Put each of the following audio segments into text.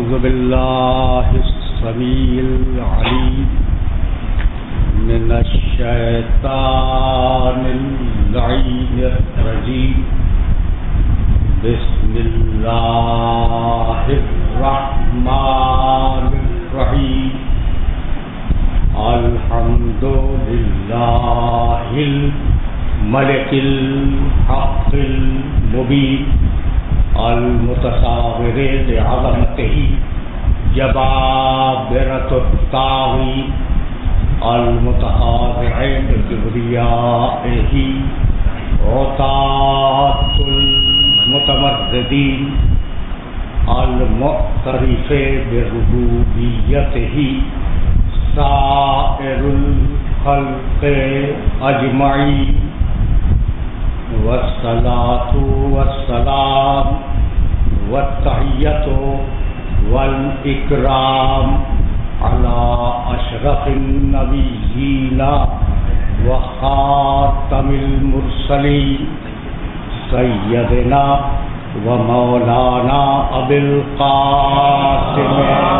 أعوذ بالله السميع العليم من الشيطان اللعين الرجيم بسم الله الرحمن الرحيم الحمد لله الملك الحق المبين المتصاور لعظمته جبابرة الطاغين المتخاضع لكبريائه عتاة المتمردين المعترف بربوبيته سائر الخلق أجمعين والصلاة والسلام والتحية والإكرام على أشرف النبيين وخاتم المرسلين سيدنا ومولانا أبي القاسم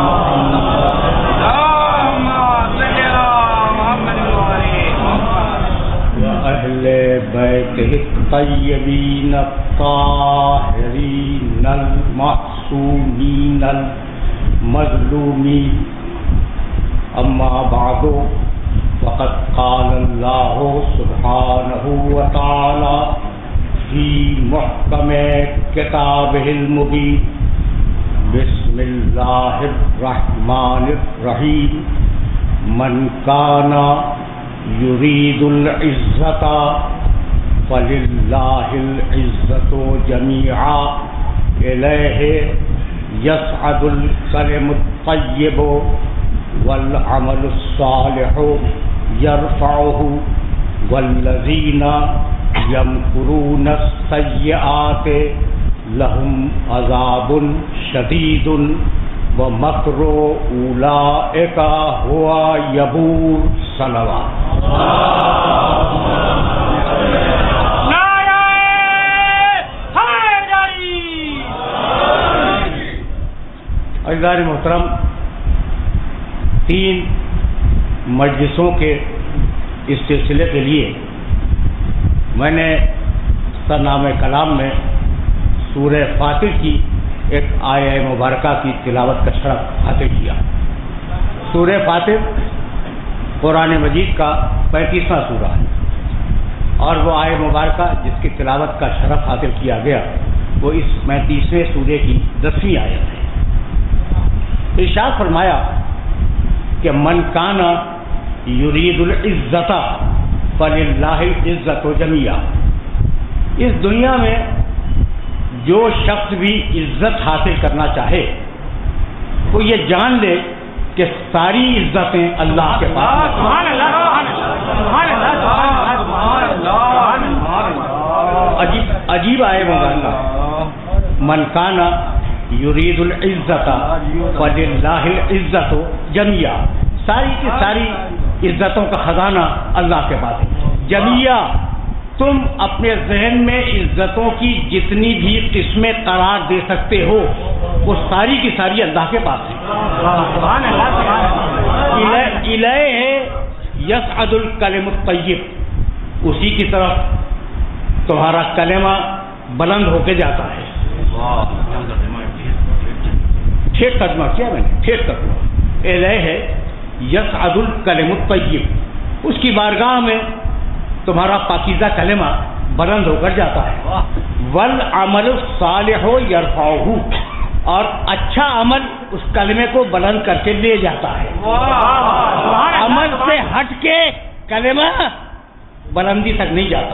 وأهل بيته الطيبين الطاهرين المعصومين المظلومين أما بعد فقد قال الله سبحانه وتعالى في محكم كتابه المبين بسم الله الرحمن الرحيم من كان يريد العزة فلله العزة جميعا إليه يصعد الكلم الطيب والعمل الصالح يرفعه والذين يمكرون السيئات لهم عذاب شديد ومكر أولئك هو يبور صلوات. عزیزان محترم، 3 مجلسوں کے اس سلسلے کے لیے میں نے سرنامہ کلام میں سورہ فاطر کی ایک آیہ مبارکہ کی تلاوت کا شرف حاصل کیا۔ سورہ فاطر قرآن مجید کا 35واں سورہ ہے، اور وہ آیہ مبارکہ جس کی تلاوت کا شرف حاصل کیا گیا وہ اس 35ویں سورے کی 10ویں آیت ہے۔ ارشاد فرمایا کہ من کان یرید العزت فللہ العزت جمیعا، اس دنیا میں جو شخص بھی عزت حاصل کرنا چاہے وہ یہ جان لے کہ ساری عزتیں اللہ کے پاس ہیں۔ عجیب آئے مبارکہ، من کان یرید العزت فللہ العزت جمیعا، ساری کی ساری عزتوں کا خزانہ اللہ کے پاس ہے۔ جمیعا، تم اپنے ذہن میں عزتوں کی جتنی بھی قسمیں قرار دے سکتے ہو وہ ساری کی ساری اللہ کے پاس ہے۔ الیہ یصعد الکلم الطیب، اسی کی طرف تمہارا کلمہ بلند ہو کے جاتا ہے۔ ٹھیک ترجمہ کیا میں نے، ٹھیک ترجمہ، الیہ یصعد الکلم الطیب، اس کی بارگاہ میں تمہارا پاکیزہ کلمہ بلند ہو کر جاتا ہے۔ والعمل الصالح یرفعہ، اور اچھا عمل اس کلمے کو بلند کر کے لے جاتا ہے۔ عمل سے ہٹ کے کلمہ بلندی تک نہیں جاتا۔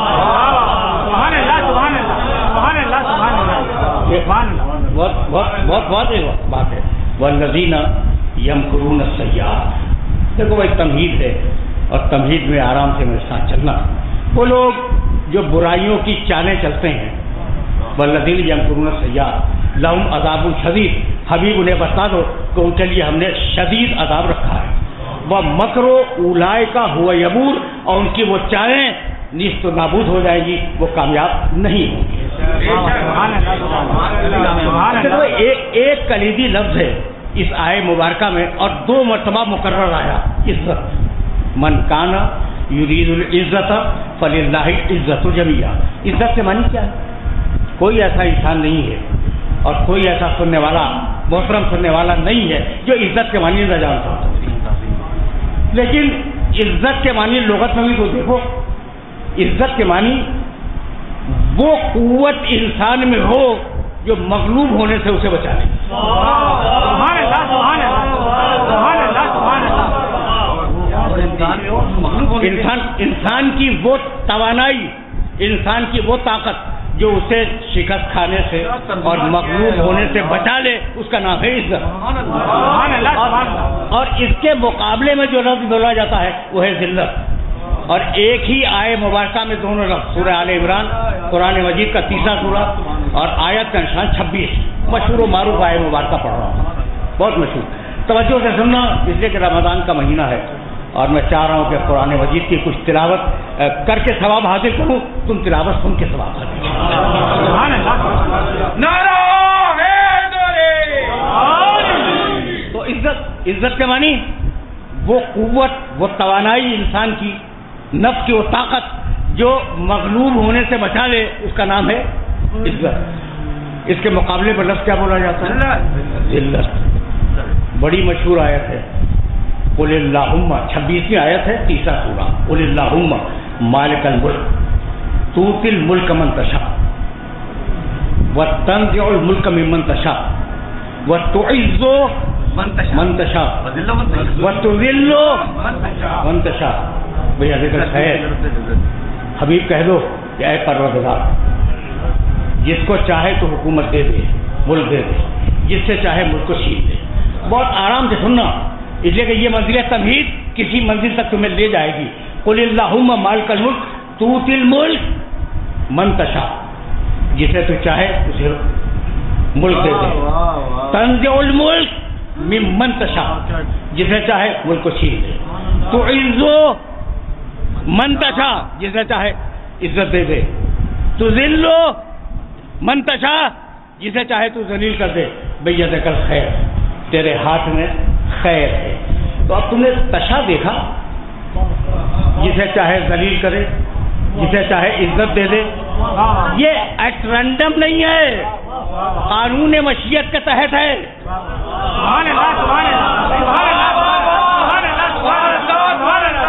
بہت واضح بات ہے۔ والذین یمکرون السیئات، دیکھو وہ ایک تمہید ہے، اور تمہید میں آرام سے میرے ساتھ چلنا۔ وہ لوگ جو برائیوں کی چالیں چلتے ہیں، والذین یمکرون السیئات لہم عذاب شدید، حبیب انہیں بتا دو کہ ان کے لیے ہم نے شدید عذاب رکھا ہے۔ وہ مکر اولئک هو یبور، اور ان کی وہ چالیں نیست و نابود ہو جائے گی، وہ کامیاب نہیں ہوں گی۔ ایک کلیدی لفظ ہے اس آئے مبارکہ میں اور 2 مرتبہ مکرر آیا عزت. من کان یرید العزت فللہ العزت جمیعا. عزت کے معنی کیا ہے؟ کوئی ایسا انسان نہیں ہے اور کوئی ایسا سننے والا محترم سننے والا نہیں ہے جو عزت کے معنی نہ جانتا ہو. لیکن عزت کے معنی لغت میں بھی تو دیکھو. عزت کے معنی وہ قوت انسان میں ہو جو مغلوب ہونے سے اسے بچا لے. سبحان اللہ سبحان اللہ سبحان اللہ سبحان اللہ. انسان کی وہ توانائی، انسان کی وہ طاقت جو اسے شکست کھانے سے اور مغلوب ہونے سے بچا لے، اس کا نام ہے عزت. اور اس کے مقابلے میں جو لفظ بولا جاتا ہے وہ ہے ذلت. اور ایک ہی آئے مبارکہ میں دونوں لفظ، سورہ آل عمران قرآن مجید کا 3 سورہ اور آیت کا نشان 26. مشہور و معروف آئے مبارکہ پڑھ رہا ہوں، بہت مشہور. توجہ سے سننا، اس لیے کہ رمضان کا مہینہ ہے اور میں چاہ رہا ہوں کہ قرآن مجید کی کچھ تلاوت کر کے ثواب حاصل کروں. تم تلاوت سن کے ثواب حاصل کرو. تو عزت کے معنی وہ قوت، وہ توانائی انسان کی، نفس کی وہ طاقت جو مغلوب ہونے سے بچا لے، اس کا نام ہے عزت. اس کے مقابلے پر لفظ کیا بولا جاتا ہے؟ ذلت. بڑی مشہور آیت ہے قل اللہم، 26ویں آیت ہے 3 سورہ. قل اللہم مالک الملک تؤتی الملک من تشاء وتنزع الملک ممن تشاء وتعز من تشاء وتذل من تشاء. بھیا ذکر خیر. حبیب کہہ دو کہ اے پروردگار، جس کو چاہے تو حکومت دے دے، ملک دے دے، جس سے چاہے ملک کو چھین دے. بہت آرام سے سننا، اس لیے کہ یہ منزل تمہید کسی منزل تک تمہیں لے جائے گی. قل اللہم مالک الملک تؤتی الملک من تشاء، جسے تو چاہے اسے ملک دے دے. تنزع الملک ممن تشاء، جسے چاہے ملک کو چھین دے. تعز من تشاء، جسے چاہے عزت دے دے. تذل من تشاء، جسے چاہے تو ذلیل کر دے. بیدک الخیر، تیرے ہاتھ میں خیر ہے. تو اب تم نے تشا دیکھا، جسے چاہے ذلیل کرے، جسے چاہے عزت دے دے. یہ ایٹ رینڈم نہیں ہے، قانون مشیت کے تحت ہے. سبحان اللہ سبحان اللہ سبحان اللہ سبحان اللہ سبحان اللہ سبحان اللہ.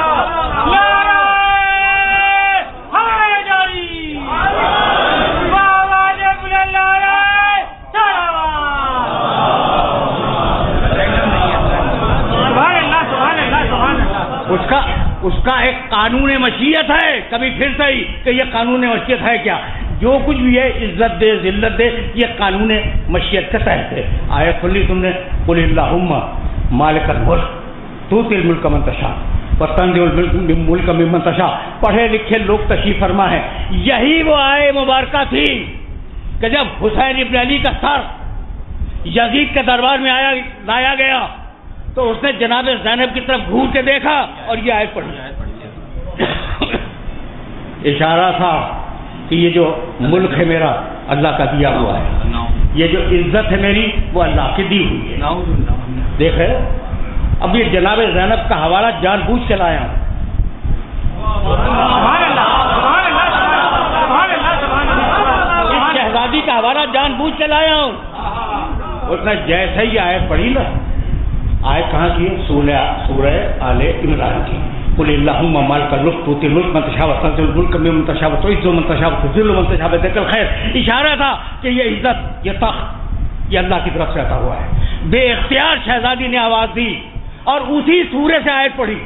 اس کا ایک قانون مشیت ہے. کبھی پھر صحیح کہ یہ قانون مشیت ہے کیا؟ جو کچھ بھی ہے، عزت دے ذلت دے، یہ قانون مشیت کے تحت ہے. آیت کھلی تم نے، قل اللہم مالک الملک تؤتی الملک من تشاء وتنزع الملک ممن تشاء. پڑھے لکھے لوگ تشریف فرما ہے. یہی وہ آئے مبارکہ تھی کہ جب حسین ابن علی کا سر یزید کے دربار میں لایا گیا تو اس نے جناب زینب کی طرف گھور کے دیکھا اور یہ آیت پڑھی. اشارہ تھا کہ یہ جو ملک ہے میرا اللہ کا دیا ہوا ہے، یہ جو عزت ہے میری وہ اللہ کی دی ہوئی ہے. دیکھے اب یہ جناب زینب کا حوالہ جان بوجھ کے لایا ہوں. اس شہزادی کا حوالہ جان بوجھ کے لایا ہوں. اس نے جیسے ہی آیت پڑھی نا، آیت کہاں کی؟ سورہ آل عمران کی. قل اللہم مالک الملک تؤتی الملک من تشاء وتنزع الملک ممن تشاء وتعز من تشاء وتذل من تشاء بیدک الخیر. اشارہ تھا کہ یہ عزت، یہ تخت، یہ اللہ کی طرف سے عطا ہوا ہے. بے اختیار شہزادی نے آواز دی اور اسی سورے سے آیت پڑھی.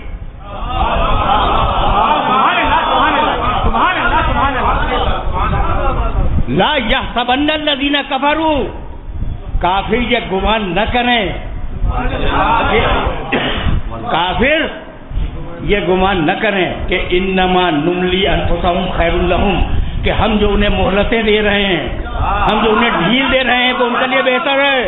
لا یحسبن الذین کفروا، کافر یہ گمان نہ کریں، کافر یہ گمان نہ کریں کہ انما نملی انفسہم خیر لہم، کہ ہم جو انہیں مہلتیں دے رہے ہیں، ہم جو انہیں ڈھیل دے رہے ہیں تو ان کے لیے بہتر ہے.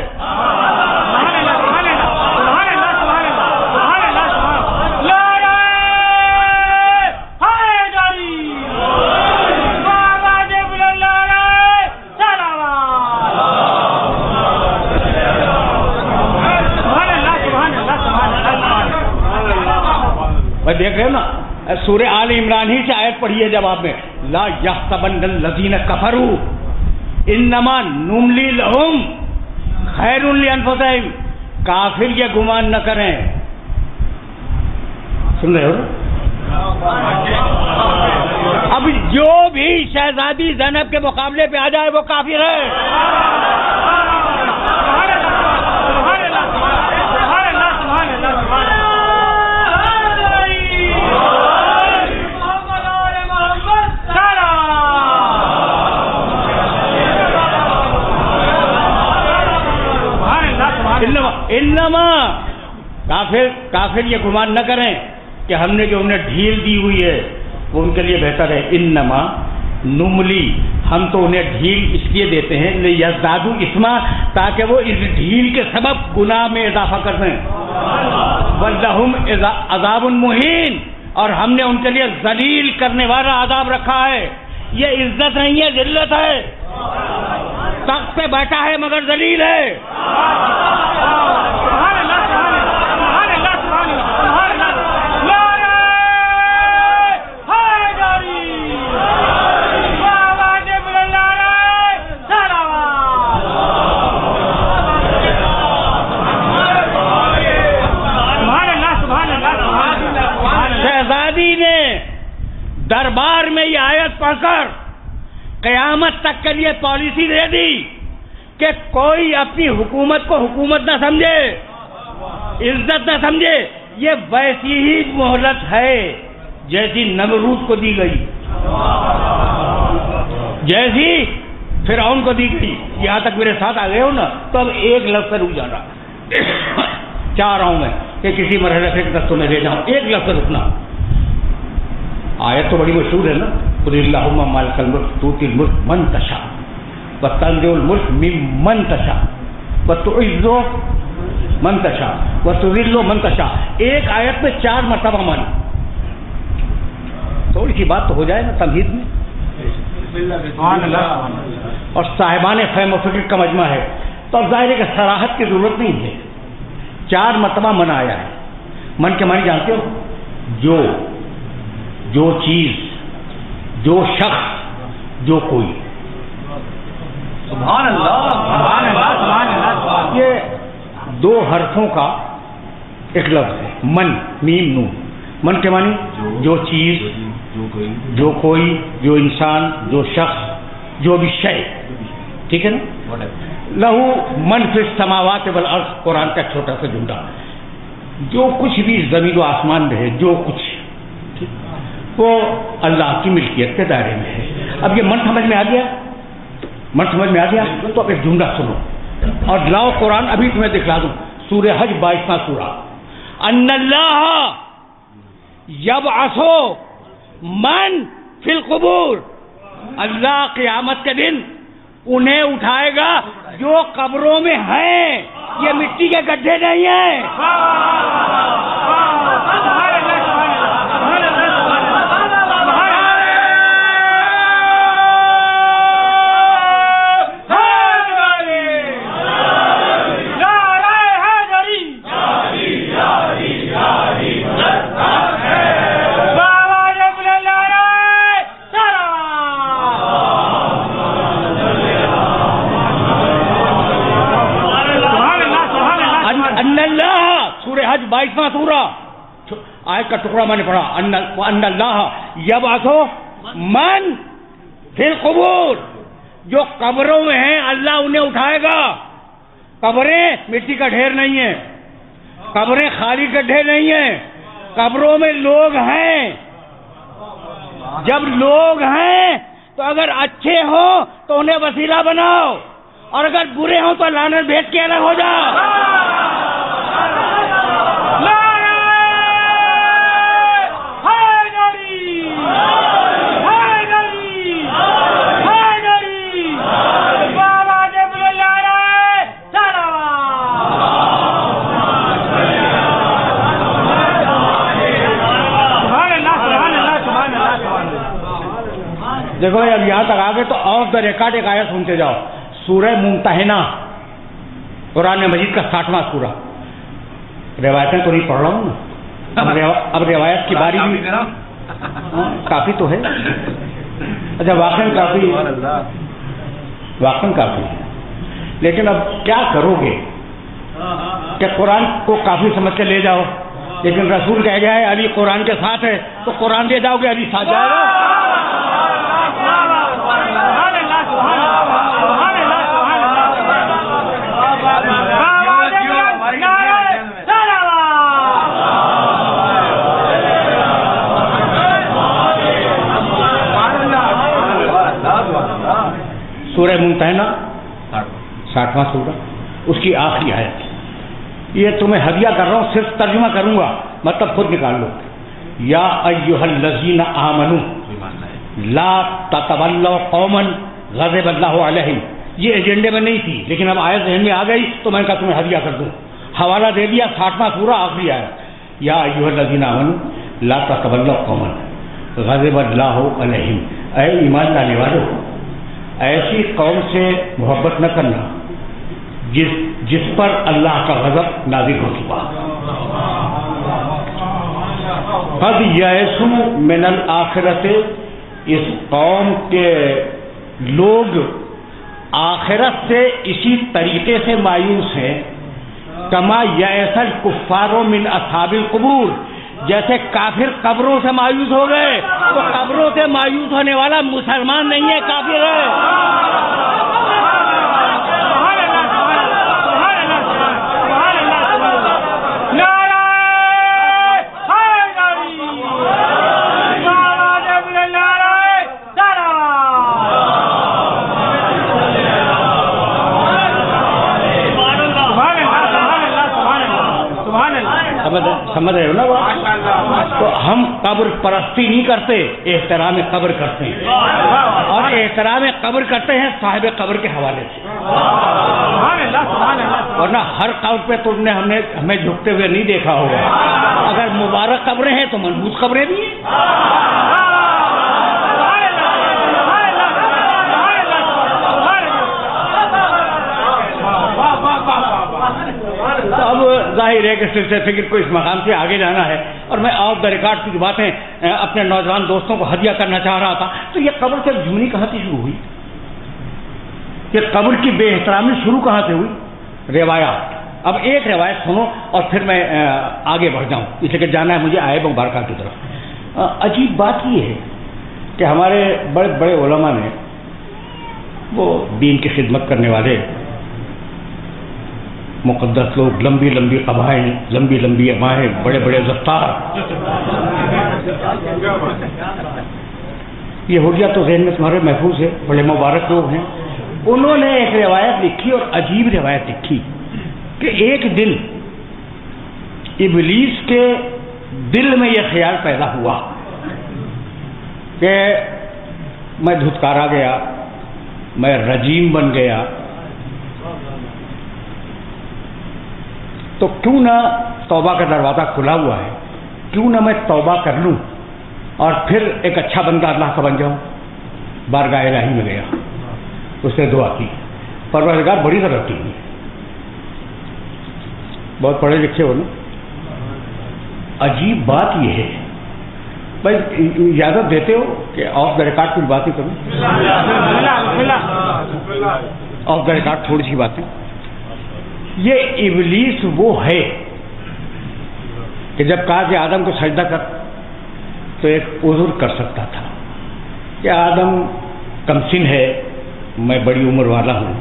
میں دیکھ رہے ہو نا سورہ آل عمران ہی سے آیت پڑھی ہے جواب میں، لا یحسبن الذین کفروا انما نملی لہم خیر لانفسہم، کافر یہ گمان نہ کریں، سن رہے ہو نا؟ اب جو بھی شہزادی زینب کے مقابلے پہ آ جائے وہ کافر ہے۔ انما کافر یہ گمان نہ کریں کہ ہم نے جو انہیں ڈھیل دی ہوئی ہے وہ ان کے لیے بہتر ہے، انما نملی، ہم تو انہیں ڈھیل اس لیے دیتے ہیں لیزدادوا اثما، تاکہ وہ اس ڈھیل کے سبب گناہ میں اضافہ کر دیں، ولہم عذاب مہین، اور ہم نے ان کے لیے ذلیل کرنے والا عذاب رکھا ہے۔ یہ عزت نہیں ہے، ذلت ہے، تخت پہ بیٹھا ہے مگر ذلیل ہے۔ شہزادی نے دربار میں یہ آیت پڑھ کر قیامت تک کے لیے پالیسی دے دی کہ کوئی اپنی حکومت کو حکومت نہ سمجھے، عزت نہ سمجھے، یہ ویسی ہی مہلت ہے جیسی نمرود کو دی گئی، جیسی فرعون کو دی گئی۔ یہاں تک میرے ساتھ آ گئے ہو نا، تو اب ایک لفظ سے رک جانا، چاہ رہا ہوں میں کہ کسی مرحلے سے ایک لفظ میں لے جاؤں، ایک لفظ سے رکنا۔ آیت تو بڑی مشہور ہے نا، قل اللہم مالک الملک تؤتی الملک من تشاء وتنزع الملک ممن تشاء وتعز من تشاء وتذل من تشاء، ایک آیت میں 4 مرتبہ مانی۔ تھوڑی سی بات تو ہو جائے نا تمہید میں، اور صاحبان فہم و فکر کا مجمع ہے تو اب ظاہر ہے کہ صراحت کی ضرورت نہیں ہے، 4 مرتبہ من آیا ہے۔ من کے معنی جانتے ہو؟ جو چیز، جو شخص، جو کوئی۔ سبحان اللہ، سبحان اللہ، سبحان اللہ۔ یہ 2 حرفوں کا ایک لفظ ہے، من، میم نون۔ من کے معنی جو چیز، جو کوئی، جو انسان، جو شخص، جو بھی شے، ٹھیک ہے نا؟ لہو من فی السماوات والارض، قرآن کا چھوٹا سا جملہ، جو کچھ بھی زمین و آسمان میں ہے، جو کچھ وہ اللہ کی ملکیت کے دائرے میں ہے۔ اب یہ من سمجھ میں آ گیا؟ من سمجھ میں آ گیا تو اب ایک جملہ سنو اور لاؤ قرآن ابھی تمہیں دکھلا دوں، سورہ حج 22واں سورہ، ان اللہ یبعث من فی القبور، اللہ قیامت کے دن انہیں اٹھائے گا جو قبروں میں ہیں، یہ مٹی کے گڈھے نہیں ہیں۔ حج 22واں سورہ، آیت کا ٹکڑا میں نے پڑھا، ان اللہ یبعث من فی القبور، جو قبروں میں ہیں اللہ انہیں اٹھائے گا۔ قبریں مٹی کا ڈھیر نہیں ہیں، قبریں خالی گڈھے نہیں ہیں، قبروں میں لوگ ہیں۔ جب لوگ ہیں تو اگر اچھے ہوں تو انہیں وسیلہ بناؤ، اور اگر برے ہوں تو لعنت بھیج کے الگ ہو جاؤ۔ دیکھو اب یہاں تک آگے تو آف دا ریکارڈ ایک آیت سنتے جاؤ، سورہ ممتحنہ، قرآن مجید کا 60واں سورہ۔ روایتیں تو نہیں پڑھ رہا ہوں نا، اب روایت کی باری بھی کافی تو ہے. اچھا واقعی کافی ہے، لیکن اب کیا کرو گے کہ قرآن کو کافی سمجھ کے لے جاؤ، لیکن رسول کہہ گیا ہے علی قرآن کے ساتھ ہے، تو قرآن لے جاؤ گے علی ساتھ جائے گا. سورہ ممتحنہ 60واں سورہ، اس کی آخری آیت. یہ تمہیں ہدیہ کر رہا ہوں، صرف ترجمہ کروں گا، مطلب خود نکال لو. یا ایھا الذین آمنوا لا تتولوا قوما غضب اللہ علیہم. یہ ایجنڈے میں نہیں تھی، لیکن اب آیت ذہن میں آ گئی تو میں نے کہا تمہیں ہدیہ کر دوں. حوالہ دے دیا 60واں سورہ آخری آیت. یا ایھا الذین آمنوا لا تتولوا قوما غضب اللہ علیہم. اے ایمان لانے والو، ایسی قوم سے محبت نہ کرنا جس پر اللہ کا غضب نازل ہو چکا. قد یئسوا من الآخرۃ، اس قوم کے لوگ آخرت سے اسی طریقے سے مایوس ہیں. کما یئس الکفار من اصحاب القبور، جیسے کافر قبروں سے مایوس ہو گئے، تو قبروں سے مایوس ہونے والا مسلمان نہیں ہے، کافر ہے. سمجھ رہے ہو نا؟ تو ہم قبر پرستی نہیں کرتے، احترام قبر کرتے ہیں، اور احترام قبر کرتے ہیں صاحب قبر کے حوالے سے. ورنہ ہر قبر پہ تم نے ہمیں جھکتے ہوئے نہیں دیکھا ہوگا. اگر مبارک قبریں ہیں تو منحوس قبریں بھی ہیں. تو اب ظاہر ہے کہ سلسلہ فکر کو اس مقام سے آگے جانا ہے، اور میں آف دا ریکارڈ کچھ باتیں اپنے نوجوان دوستوں کو ہدیہ کرنا چاہ رہا تھا. تو یہ قبر سے جھومنی کہاں سے شروع ہوئی؟ یہ قبر کی بے احترامی شروع کہاں سے ہوئی؟ روایات. اب ایک روایت سنو اور پھر میں آگے بڑھ جاؤں، اس لیے کہ جانا ہے مجھے آیت مبارکہ کی طرف. عجیب بات یہ ہے کہ ہمارے بڑے بڑے علماء نے، وہ دین کی خدمت کرنے والے مقدس لوگ، لمبی لمبی قبائیں، لمبی لمبی امائیں، بڑے بڑے زفتار، یہ حجیہ تو ذہن میں تمہارے محفوظ ہے، بڑے مبارک لوگ ہیں. انہوں نے ایک روایت لکھی، اور عجیب روایت لکھی، کہ ایک دن ابلیس کے دل میں یہ خیال پیدا ہوا کہ میں دھتکارا گیا، میں رجیم بن گیا، تو کیوں نہ توبہ کا دروازہ کھلا ہوا ہے، کیوں نہ میں توبہ کر لوں اور پھر ایک اچھا بندہ اللہ کا بن جاؤں. بارگاہ الہی میں گیا، اس نے دعا کی. پروردگار بڑی غلط کی، بہت پڑھے لکھے ہو نا. عجیب بات یہ ہے، بھائی اجازت دیتے ہو کہ آف دا ریکارڈ کچھ باتیں کروں؟ آف دا ریکارڈ تھوڑی سی باتیں. یہ ابلیس وہ ہے کہ جب کہا کہ آدم کو سجدہ کر، تو ایک عذر کر سکتا تھا کہ آدم کم سن ہے، میں بڑی عمر والا ہوں.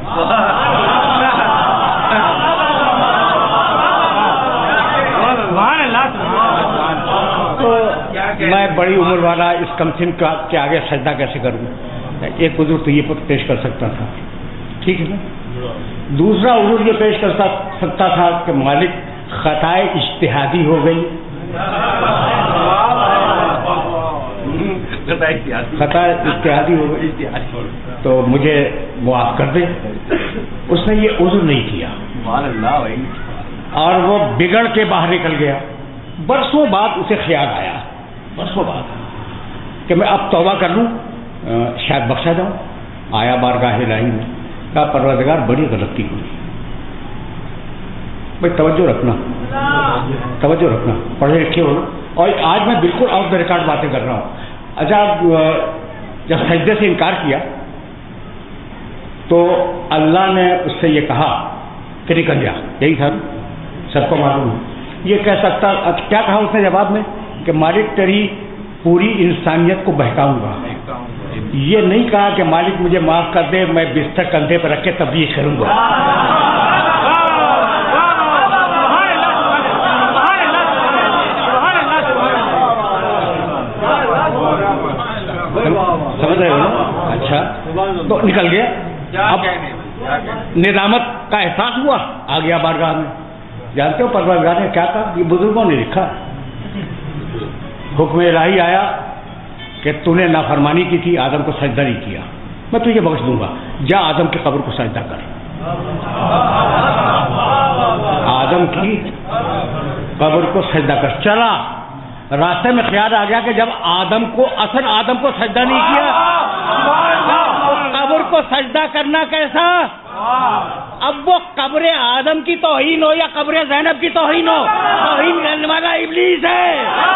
تو میں بڑی عمر والا اس کم سن کا کے آگے سجدہ کیسے کروں؟ ایک عذر تو یہ پیش کر سکتا تھا، ٹھیک ہے نا. دوسرا عذر یہ پیش کر سکتا تھا کہ مالک خطائے اجتہادی ہو گئی، خطا اجتہادی ہو گئی تو مجھے معاف کر دے. اس نے یہ عذر نہیں کیا، اور وہ بگڑ کے باہر نکل گیا. برسوں بعد اسے خیال آیا، برسوں بعد، کہ میں اب توبہ کر لوں، شاید بخشا جاؤں. آیا بارگاہ الہی میں، کہا پروردگار بڑی غلطی ہوئی، بھائی توجہ رکھنا، توجہ رکھنا، پڑھے لکھے ہو. اور آج میں بالکل آف دا ریکارڈ باتیں کر رہا ہوں. اچھا، جب سجدے سے انکار کیا تو اللہ نے اس سے یہ کہا کہ نکل جا. یہی تھا، سب کو معلوم ہے. یہ کہہ سکتا، کیا کہا اس نے جواب میں؟ کہ مالک تیری پوری انسانیت کو بہکاؤں گا. یہ نہیں کہا کہ مالک مجھے معاف کر دے، میں بستر کندھے پر رکھ کے تبلیغ کروں گا. سمجھ رہے ہو نا؟ اچھا، تو نکل گیا. اب ندامت کا احساس ہوا، آ گیا بارگاہ میں. جانتے ہو پروردگار نے کیا کہا؟ یہ بزرگوں نے لکھا. حکم الہی آیا کہ تو نے نافرمانی کی تھی، آدم کو سجدہ نہیں کیا، میں تجھے بخش دوں گا. جا آدم کی قبر کو سجدہ کر. آدم کی قبر کو سجدہ کر. چلا، راستے میں خیال آ گیا کہ جب آدم کو سجدہ نہیں کیا، قبر کو سجدہ کرنا کیسا؟ اب وہ قبر آدم کی توہین ہو یا قبر زینب کی توہین ہو، توہین کرنے والا ابلیس ہے.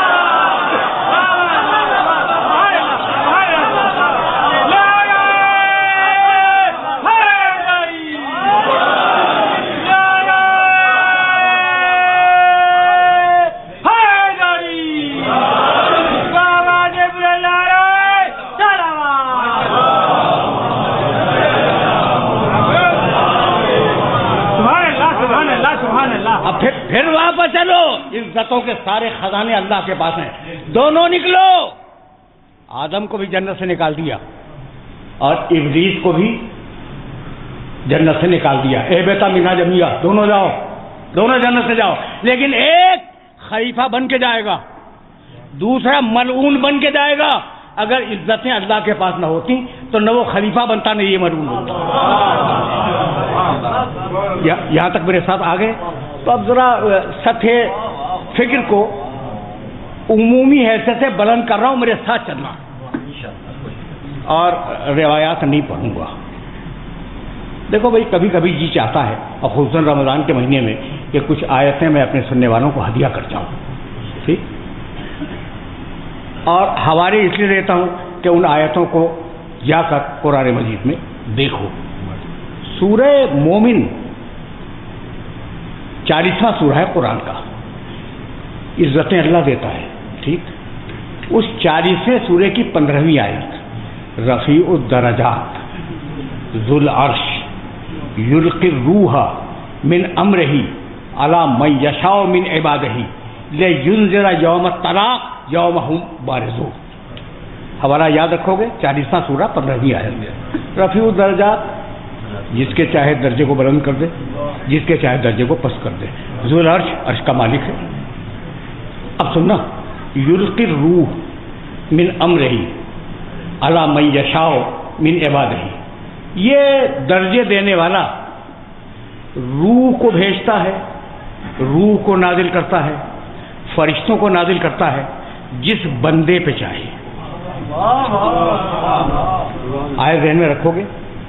پھر واپس چلو، عزتوں کے سارے خزانے اللہ کے پاس ہیں. دونوں نکلو. آدم کو بھی جنت سے نکال دیا اور ابلیس کو بھی جنت سے نکال دیا. اے بیٹا مینا جمیا، دونوں جاؤ، دونوں جنت سے جاؤ. لیکن ایک خلیفہ بن کے جائے گا، دوسرا ملعون بن کے جائے گا. اگر عزتیں اللہ کے پاس نہ ہوتی تو نہ وہ خلیفہ بنتا نہ یہ ملعون بنتا. یہاں تک میرے ساتھ آ گئے. تو اب ذرا سطح فکر کو عمومی حیثیت سے بلند کر رہا ہوں، میرے ساتھ چلنا. اور روایات نہیں پڑھوں گا. دیکھو بھائی، کبھی کبھی جی چاہتا ہے، اور خصوصاً رمضان کے مہینے میں، کہ کچھ آیتیں میں اپنے سننے والوں کو ہدیہ کر جاؤں. ٹھیک. اور حوالے اس لیے دیتا ہوں کہ ان آیتوں کو جا کر قرآن مجید میں دیکھو. سورہ مومن 40واں سورہ ہے قرآن کا. عزتیں اللہ دیتا ہے. ٹھیک. اس 40ویں سورے کی 15ویں آیت، رفیع الدرجات ذو العرش یلقی الروح من امرہ علی من یشاء من عبادہ لینذر یوم الطلاق یوم ہم بارزون. حوالہ یاد رکھو گے، 40واں سورہ 15ویں آیت. رفیع الدرجات، جس کے چاہے درجے کو بلند کر دے، جس کے چاہے درجے کو پست کر دے. ذو العرش، عرش کا مالک ہے. اب سننا، یلقی الروح من امرہ علی من یشاء من عبادہ. یہ درجے دینے والا روح کو بھیجتا ہے، روح کو نازل کرتا ہے، فرشتوں کو نازل کرتا ہے جس بندے پہ چاہے. آئے ذہن میں رکھو گے.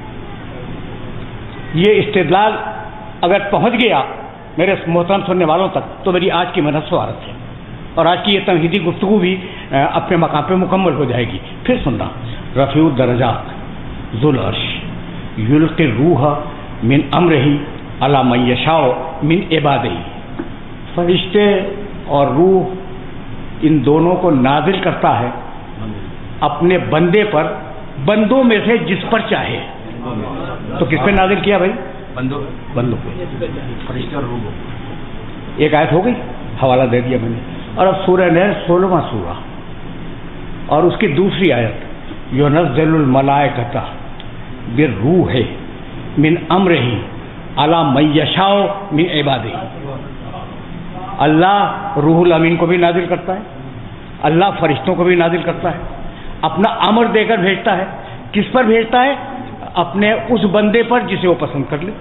یہ استدلال اگر پہنچ گیا میرے محترم سننے والوں تک تو میری آج کی محنت سوارت ہے، اور آج کی یہ تمہیدی گفتگو بھی اپنے مقام پہ مکمل ہو جائے گی. پھر سننا، رفیع الدرجات ذو العرش یلقی الروح من امرہ علی من یشاء من عبادہ. فرشتے اور روح ان دونوں کو نازل کرتا ہے اپنے بندے پر، بندوں میں سے جس پر چاہے. تو کس پہ نازل کیا بھائی؟ بندوں پہ. فرشتے اور روح. ایک آیت ہو گئی، حوالہ دے دیا میں نے. اور اب سورہ نحل 16واں سورہ اور اس کی دوسری آیت، یُنَزِّلُ الْمَلَائِکَةَ بِالرُّوحِ مِنْ أَمْرِهِ عَلَى مَن يَشَاءُ مِنْ عِبَادِهِ. اللہ روح الامین کو بھی نازل کرتا ہے، اللہ فرشتوں کو بھی نازل کرتا ہے، اپنا امر دے کر بھیجتا ہے. کس پر بھیجتا ہے؟ اپنے اس بندے پر جسے وہ پسند کر لے.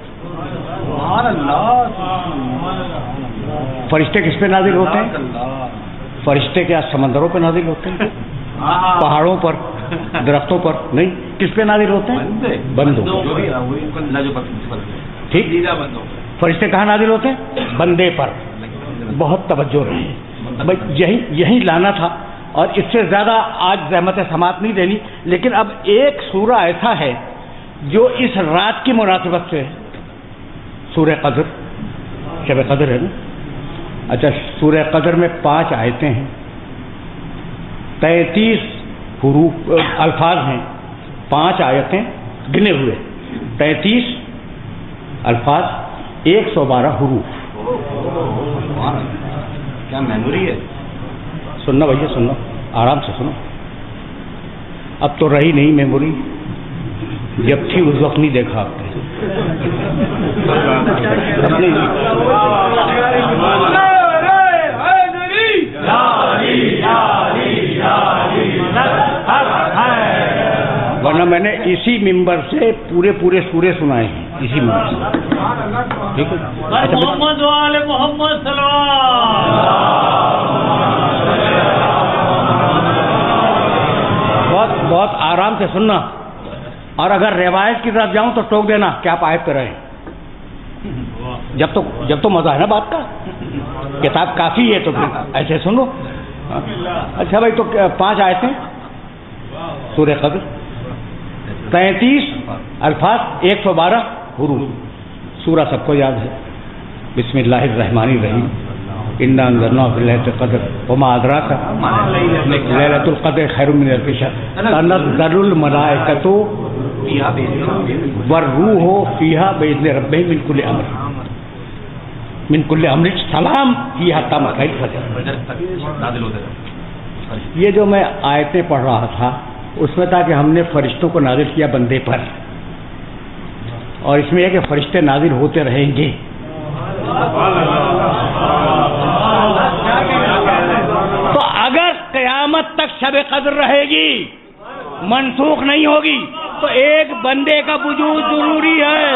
فرشتے کس پہ نازل ہوتے ہیں؟ فرشتے کیا سمندروں پہ نازل ہوتے ہیں؟ پہاڑوں پر، درختوں پر نہیں. کس پہ نازل ہوتے ہیں؟ بندوں. ٹھیک. فرشتے کہاں نازل ہوتے ہیں؟ بندے پر. بہت توجہ رہے، یہی لانا تھا، اور اس سے زیادہ آج زحمت سماعت نہیں دینی. لیکن اب ایک سورہ ایسا ہے جو اس رات کی مناسبت سے، سورہ قدر، شب قدر ہے نا. اچھا، سورہ قدر میں 5 آیتیں ہیں، 33 حروف الفاظ ہیں. 5 آیتیں گنے ہوئے، 33 الفاظ، 112 حروف. کیا میموری ہے؟ سننا بھیا، سننا آرام سے سنو. اب تو رہی نہیں میموری، جب تھی اس وقت نہیں دیکھا آپ نے. ورنہ میں نے اسی ممبر سے پورے سورے سنائے ہیں، اسی ممبر سے. ٹھیک ہے. محمد وآل محمد بہت آرام سے سننا. اور اگر روایت کی طرف جاؤں تو ٹوک دینا کہ آپ آیت پہ رہیں. جب تو مزہ ہے نا بات کا. کتاب کافی ہے تو پھر ایسے سنو. اچھا بھائی، تو 5 آیتیں سورہ قدر، 33 الفاظ، 112 حروف. سورہ سب کو یاد ہے. بسم اللہ الرحمن الرحیم. انا انزلناه في ليلة القدر وما ادراک ليلة القدر خیر من الف شهر تنزل الملائکۃ والروح فیہا بإذن ربہم من کل امر سلام ہی حتی مطلع الفجر. یہ جو میں آیتیں پڑھ رہا تھا اس میں تھا کہ ہم نے فرشتوں کو نازل کیا بندے پر، اور اس میں یہ کہ فرشتے نازل ہوتے رہیں گے. تو اگر قیامت تک شب قدر رہے گی، منسوخ نہیں ہوگی، تو ایک بندے کا وجود ضروری ہے.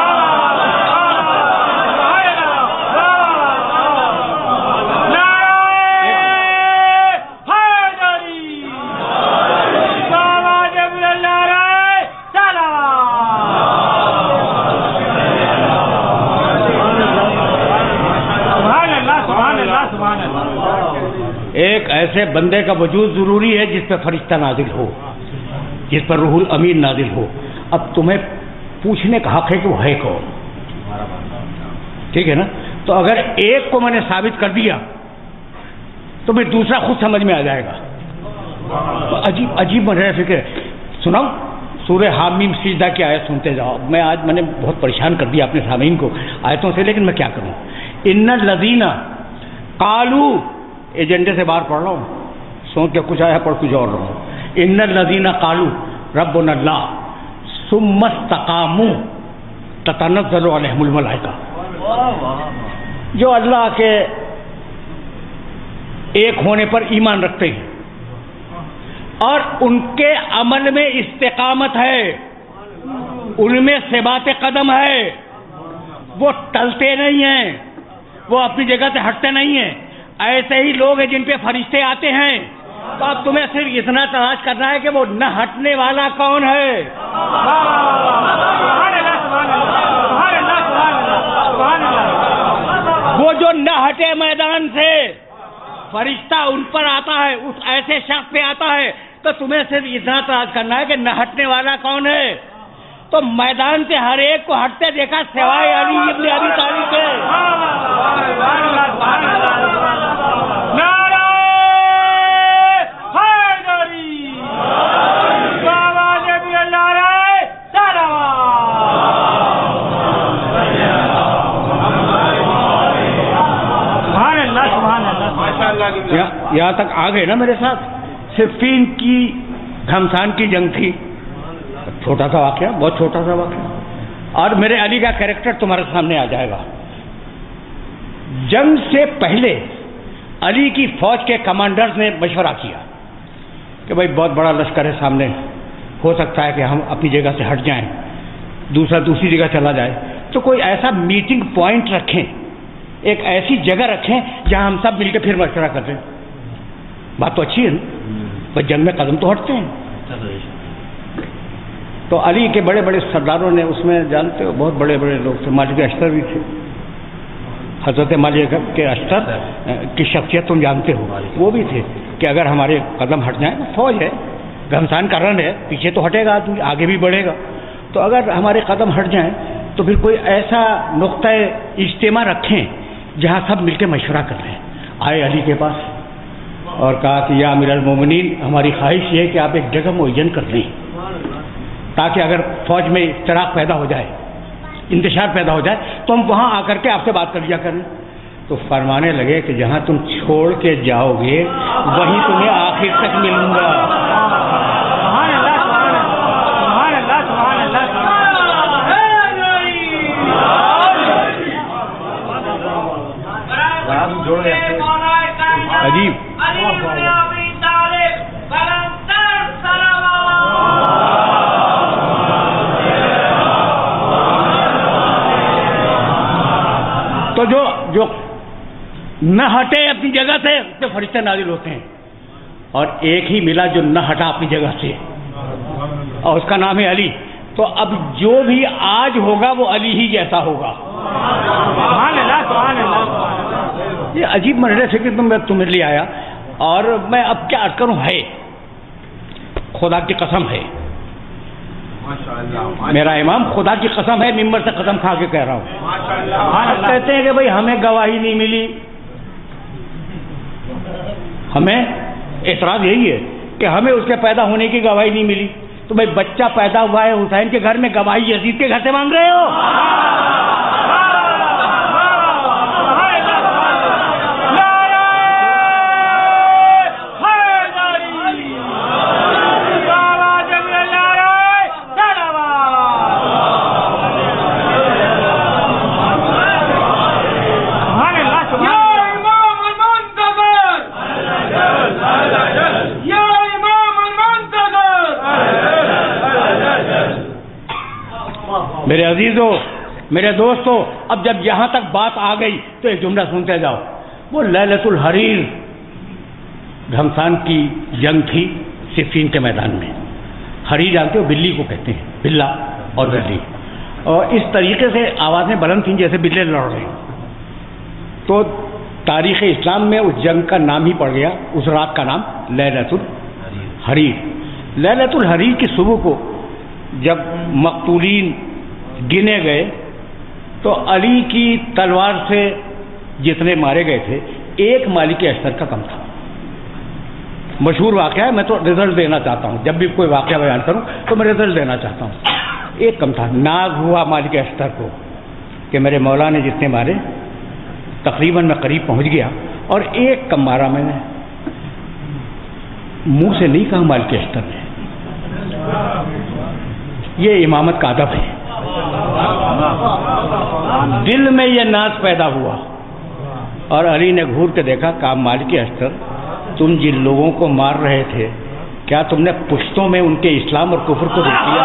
ایک ایسے بندے کا وجود ضروری ہے جس پہ فرشتہ نازل ہو، جس پر روح الامین نازل ہو. اب تمہیں پوچھنے کا حق ہے کہ وہ ہے کون. ٹھیک ہے نا. تو اگر ایک کو میں نے ثابت کر دیا تو پھر دوسرا خود سمجھ میں آ جائے گا. عجیب مرحلہ فکر ہے. سناؤ سورہ حامیم سجدہ کی آیت سنتے جاؤ. میں نے بہت پریشان کر دیا اپنے سامعین کو آیتوں سے، لیکن میں کیا کروں. ان الذین قالوا، ایجنڈے سے باہر پڑھ رہا ہوں، سوچ کے کچھ آیا پڑھ کچھ اور رہا ہوں. ان الذین قالوا ربنا اللہ ثم استقاموا تتنزل علیہم الملائکہ. جو اللہ کے ایک ہونے پر ایمان رکھتے ہیں اور ان کے عمل میں استقامت ہے، ان میں ثبات قدم ہے، وہ ٹلتے نہیں ہیں، وہ اپنی جگہ سے ہٹتے نہیں ہیں. ایسے ہی لوگ ہیں جن پہ فرشتے آتے ہیں. تو اب تمہیں صرف اتنا تلاش کرنا ہے کہ وہ نہ ہٹنے والا کون ہے. وہ جو نہ ہٹے میدان سے، فرشتہ ان پر آتا ہے، اس ایسے شخص پہ آتا ہے. تو تمہیں صرف اتنا تلاش کرنا ہے کہ نہ ہٹنے والا کون ہے. تو میدان سے ہر ایک کو ہٹتے دیکھا سوائے علی ابن ابی طالب کے. یہاں تک آ گئے نا میرے ساتھ. صفین کی گھمسان کی جنگ تھی، چھوٹا سا واقعہ، بہت چھوٹا سا واقعہ، اور میرے علی کا کریکٹر تمہارے سامنے آ جائے گا. جنگ سے پہلے علی کی فوج کے کمانڈرز نے مشورہ کیا کہ بھائی بہت بڑا لشکر ہے سامنے، ہو سکتا ہے کہ ہم اپنی جگہ سے ہٹ جائیں، دوسرا دوسری جگہ چلا جائے. تو کوئی ایسا میٹنگ پوائنٹ رکھیں، ایک ایسی جگہ رکھیں جہاں ہم سب مل کے پھر مشورہ کرتے ہیں. بات تو اچھی ہے نا، بس جنگ میں قدم تو ہٹتے ہیں. تو علی کے بڑے بڑے سرداروں نے اس میں، جانتے ہو بہت بڑے بڑے لوگ تھے، مالک اشتر بھی تھے، حضرت مالک کے اشتر کی شخصیت تم جانتے ہو، وہ بھی تھے کہ اگر ہمارے قدم ہٹ جائیں، فوج ہے، گھمسان کا رن ہے، پیچھے تو ہٹے گا آدمی، آگے بھی بڑھے گا، تو اگر ہمارے قدم ہٹ جائیں تو پھر کوئی ایسا نقطہ اجتماع رکھیں جہاں سب مل کے مشورہ کر لیں۔ آئے علی کے پاس اور کہا کہ یا امیر المومنین، ہماری خواہش یہ ہے کہ آپ ایک جگہ معین کر لیں تاکہ اگر فوج میں اضطراب پیدا ہو جائے، انتشار پیدا ہو جائے تو ہم وہاں آ کر کے آپ سے بات کر لیا کریں۔ تو فرمانے لگے کہ جہاں تم چھوڑ کے جاؤ گے وہیں تمہیں آخر تک ملوں گا۔ عجیب تو جو نہ ہٹے اپنی جگہ سے اس پہ فرشتے نازل ہوتے ہیں، اور ایک ہی ملا جو نہ ہٹا اپنی جگہ سے، اور اس کا نام ہے علی۔ تو اب جو بھی آج ہوگا وہ علی ہی جیسا ہوگا۔ یہ عجیب مرحلے سے کہ تمہیں لیے آیا، اور میں اب کیا عرض کروں، ہے خدا کی قسم ہے، میرا امام خدا کی قسم ہے، ممبر سے قسم کھا کے کہہ رہا ہوں۔ کہتے ہیں کہ بھائی ہمیں گواہی نہیں ملی، ہمیں اعتراض یہی ہے کہ ہمیں اس کے پیدا ہونے کی گواہی نہیں ملی۔ تو بھائی بچہ پیدا ہوا ہے حسین کے گھر میں، گواہی یزید کے گھر سے مانگ رہے ہو؟ میرے عزیزوں، میرے دوستوں، اب جب یہاں تک بات آ گئی تو ایک جملہ سنتے جاؤ۔ وہ لیلۃ الحریر، گھمسان کی جنگ تھی صفین کے میدان میں۔ حریر جانتے ہو، بلی کو کہتے ہیں، بلا اور بلی، اور اس طریقے سے آوازیں بلند تھیں جیسے بلے لڑ رہے ہیں۔ تو تاریخ اسلام میں اس جنگ کا نام ہی پڑ گیا، اس رات کا نام لیلۃ الحریر۔ لیلۃ الحریر کی صبح کو جب مقتولین گنے گئے تو علی کی تلوار سے جتنے مارے گئے تھے ایک مالک اشتر کا کم تھا۔ مشہور واقعہ ہے، میں تو رزلٹ دینا چاہتا ہوں، جب بھی کوئی واقعہ بیان کروں تو میں رزلٹ دینا چاہتا ہوں۔ ایک کم تھا، ناگ ہوا مالک اشتر کو کہ میرے مولا نے جتنے مارے تقریباً میں قریب پہنچ گیا، اور ایک کم مارا میں نے، منہ سے نہیں کہا مالک اشتر نے۔ یہ امامت کا ادب ہے، دل میں یہ ناز پیدا ہوا، اور علی نے گھور کے دیکھا، کہا مالک اشتر، تم جن لوگوں کو مار رہے تھے کیا تم نے پشتوں میں ان کے اسلام اور کفر کو دیکھ لیا؟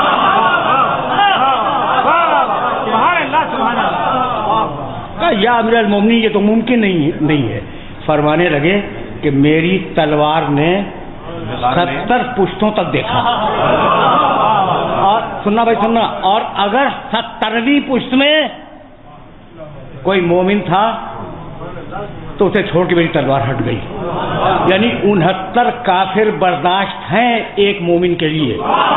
کہا یا امیر المومنین، یہ تو ممکن نہیں ہے۔ فرمانے لگے کہ میری تلوار نے 70 پشتوں تک دیکھا، اور سننا بھائی سننا، اور اگر 70ویں پشت میں کوئی مومن تھا تو اسے چھوڑ کے میری تلوار ہٹ گئی۔ یعنی 69 کافر برداشت ہیں ایک مومن کے لیے۔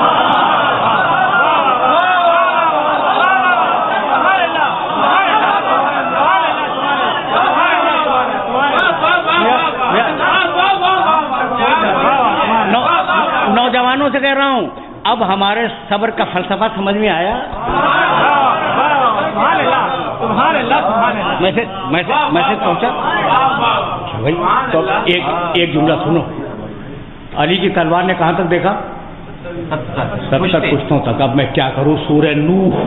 نوجوانوں سے کہہ رہا ہوں، اب ہمارے صبر کا فلسفہ سمجھ میں آیا؟ میں سے پہنچا بھائی، تو ایک جملہ سنو، علی کی تلوار نے کہاں تک دیکھا؟ 70 پشتوں تک۔ اب میں کیا کروں؟ سورہ نوح،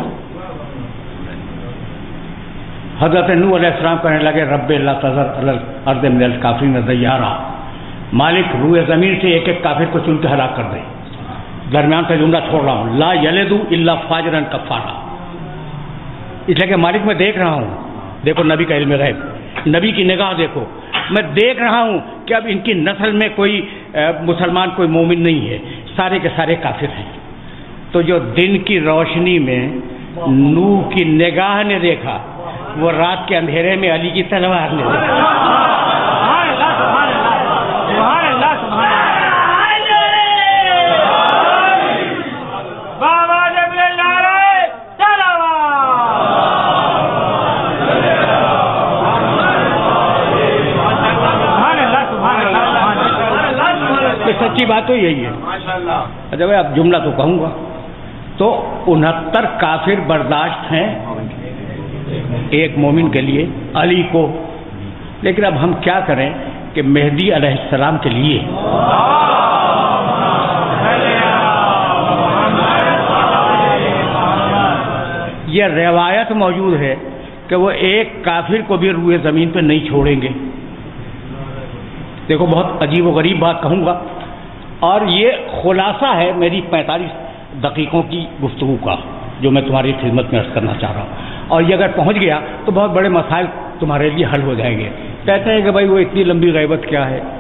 حضرت نوح علیہ السلام کہنے لگے رب لا تذر علی الارض من الکافرین دیارا، مالک روئے زمین سے ایک ایک کافر کو چن کے ہلاک کر دے۔ درمیان کا جملہ چھوڑ رہا ہوں، لا یلد الا فاجرا کفارا، اس لیے کہ مالک میں دیکھ رہا ہوں، دیکھو نبی کا علم غیب، نبی کی نگاہ دیکھو، میں دیکھ رہا ہوں کہ اب ان کی نسل میں کوئی مسلمان، کوئی مومن نہیں ہے، سارے کے سارے کافر ہیں۔ تو جو دن کی روشنی میں نوح کی نگاہ نے دیکھا، وہ رات کے اندھیرے میں علی کی تلوار لے لے. سچی بات تو یہی ہے. اچھا بھائی اب جملہ تو کہوں گا. تو 69 کافر برداشت ہیں ایک مومن کے لیے علی کو. لیکن اب ہم کیا کریں کہ مہدی علیہ السلام کے لیے یہ روایت موجود ہے کہ وہ ایک کافر کو بھی روئے زمین پہ نہیں چھوڑیں گے. دیکھو بہت عجیب و غریب بات کہوں گا اور یہ خلاصہ ہے میری 45 دقیقوں کی گفتگو کا جو میں تمہاری خدمت میں عرض کرنا چاہ رہا ہوں. اور یہ اگر پہنچ گیا تو بہت بڑے مسائل تمہارے لیے حل ہو جائیں گے. کہتے ہیں کہ بھائی وہ اتنی لمبی غیبت کیا ہے.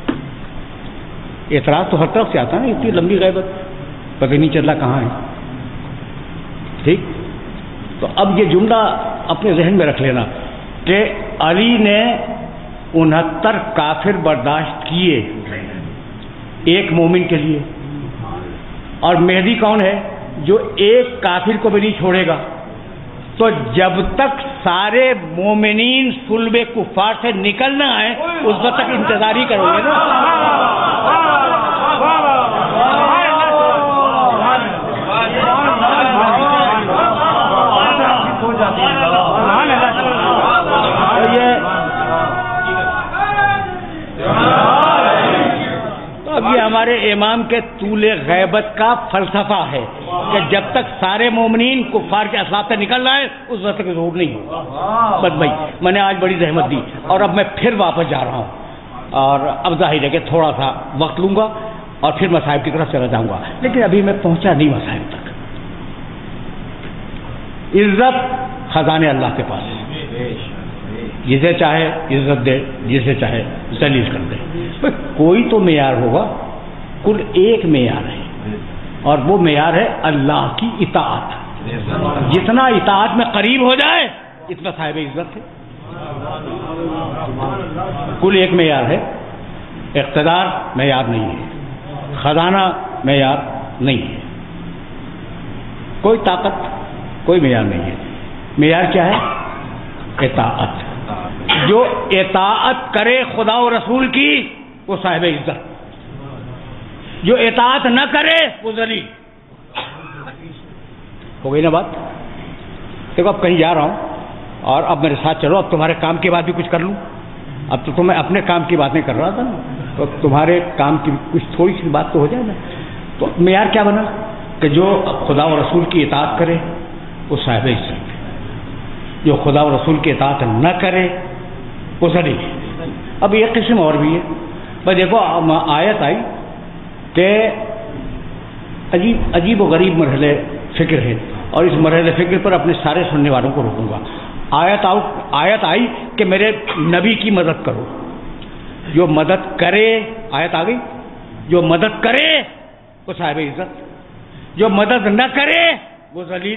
اعتراض تو ہر طرف سے آتا ہے نا, اتنی لمبی غیبت پتہ نہیں چلا کہاں ہے. ٹھیک, تو اب یہ جملہ اپنے ذہن میں رکھ لینا کہ علی نے 69 کافر برداشت کیے ایک مومن کے لیے, اور مہدی کون ہے جو ایک کافر کو بھی نہیں چھوڑے گا. تو جب تک سارے مومنین صلب کفار سے نکل نہ آئے اس وقت تک انتظار ہی کرو گے نا. اب یہ ہمارے امام کے طول غیبت کا فلسفہ ہے کہ جب تک سارے مومنین کفار کے اسلاب سے نکل رہے ہیں اس وقت تک ظہور نہیں ہوگا. بس بھائی میں نے آج بڑی زحمت دی اور اب میں پھر واپس جا رہا ہوں اور اب ظاہر ہے کہ تھوڑا سا وقت لوں گا اور پھر مصائب کی طرف چلا جاؤں گا. لیکن ابھی میں پہنچا نہیں مصائب تک. عزت خزانے اللہ کے پاس ہے, جسے چاہے عزت دے, جسے چاہے ذلیل کر دے. کوئی تو معیار ہوگا, کل ایک معیار ہے اور وہ معیار ہے اللہ کی اطاعت. جتنا اطاعت میں قریب ہو جائے اتنا صاحب عزت ہے. کل ایک معیار ہے, اقتدار معیار نہیں ہے, خزانہ معیار نہیں ہے, کوئی طاقت کوئی معیار نہیں ہے. معیار کیا ہے؟ اطاعت. جو اطاعت کرے خدا و رسول کی وہ صاحب عزت, جو اطاعت نہ کرے وہ ذلیل. ہو گئی نا بات؟ دیکھو اب کہیں جا رہا ہوں اور اب میرے ساتھ چلو, اب تمہارے کام کی بات بھی کچھ کر لوں. اب تو میں اپنے کام کی باتیں کر رہا تھا نا, تو تمہارے کام کی کچھ تھوڑی سی بات تو ہو جائے نا. تو معیار کیا بنا کہ جو خدا و رسول کی اطاعت کرے وہ صاحب عزت, جو خدا و رسول کی اطاعت نہ کرے وہ ذلیل. اب ایک قسم اور بھی ہے. بھائی دیکھو آیت آئی کہ عجیب و غریب مرحلے فکر ہے اور اس مرحلے فکر پر اپنے سارے سننے والوں کو روکوں گا. آیت آئی کہ میرے نبی کی مدد کرو. جو مدد کرے, آیت آ گئی, جو مدد کرے وہ صاحب عزت, جو مدد نہ کرے وہ ذلیل.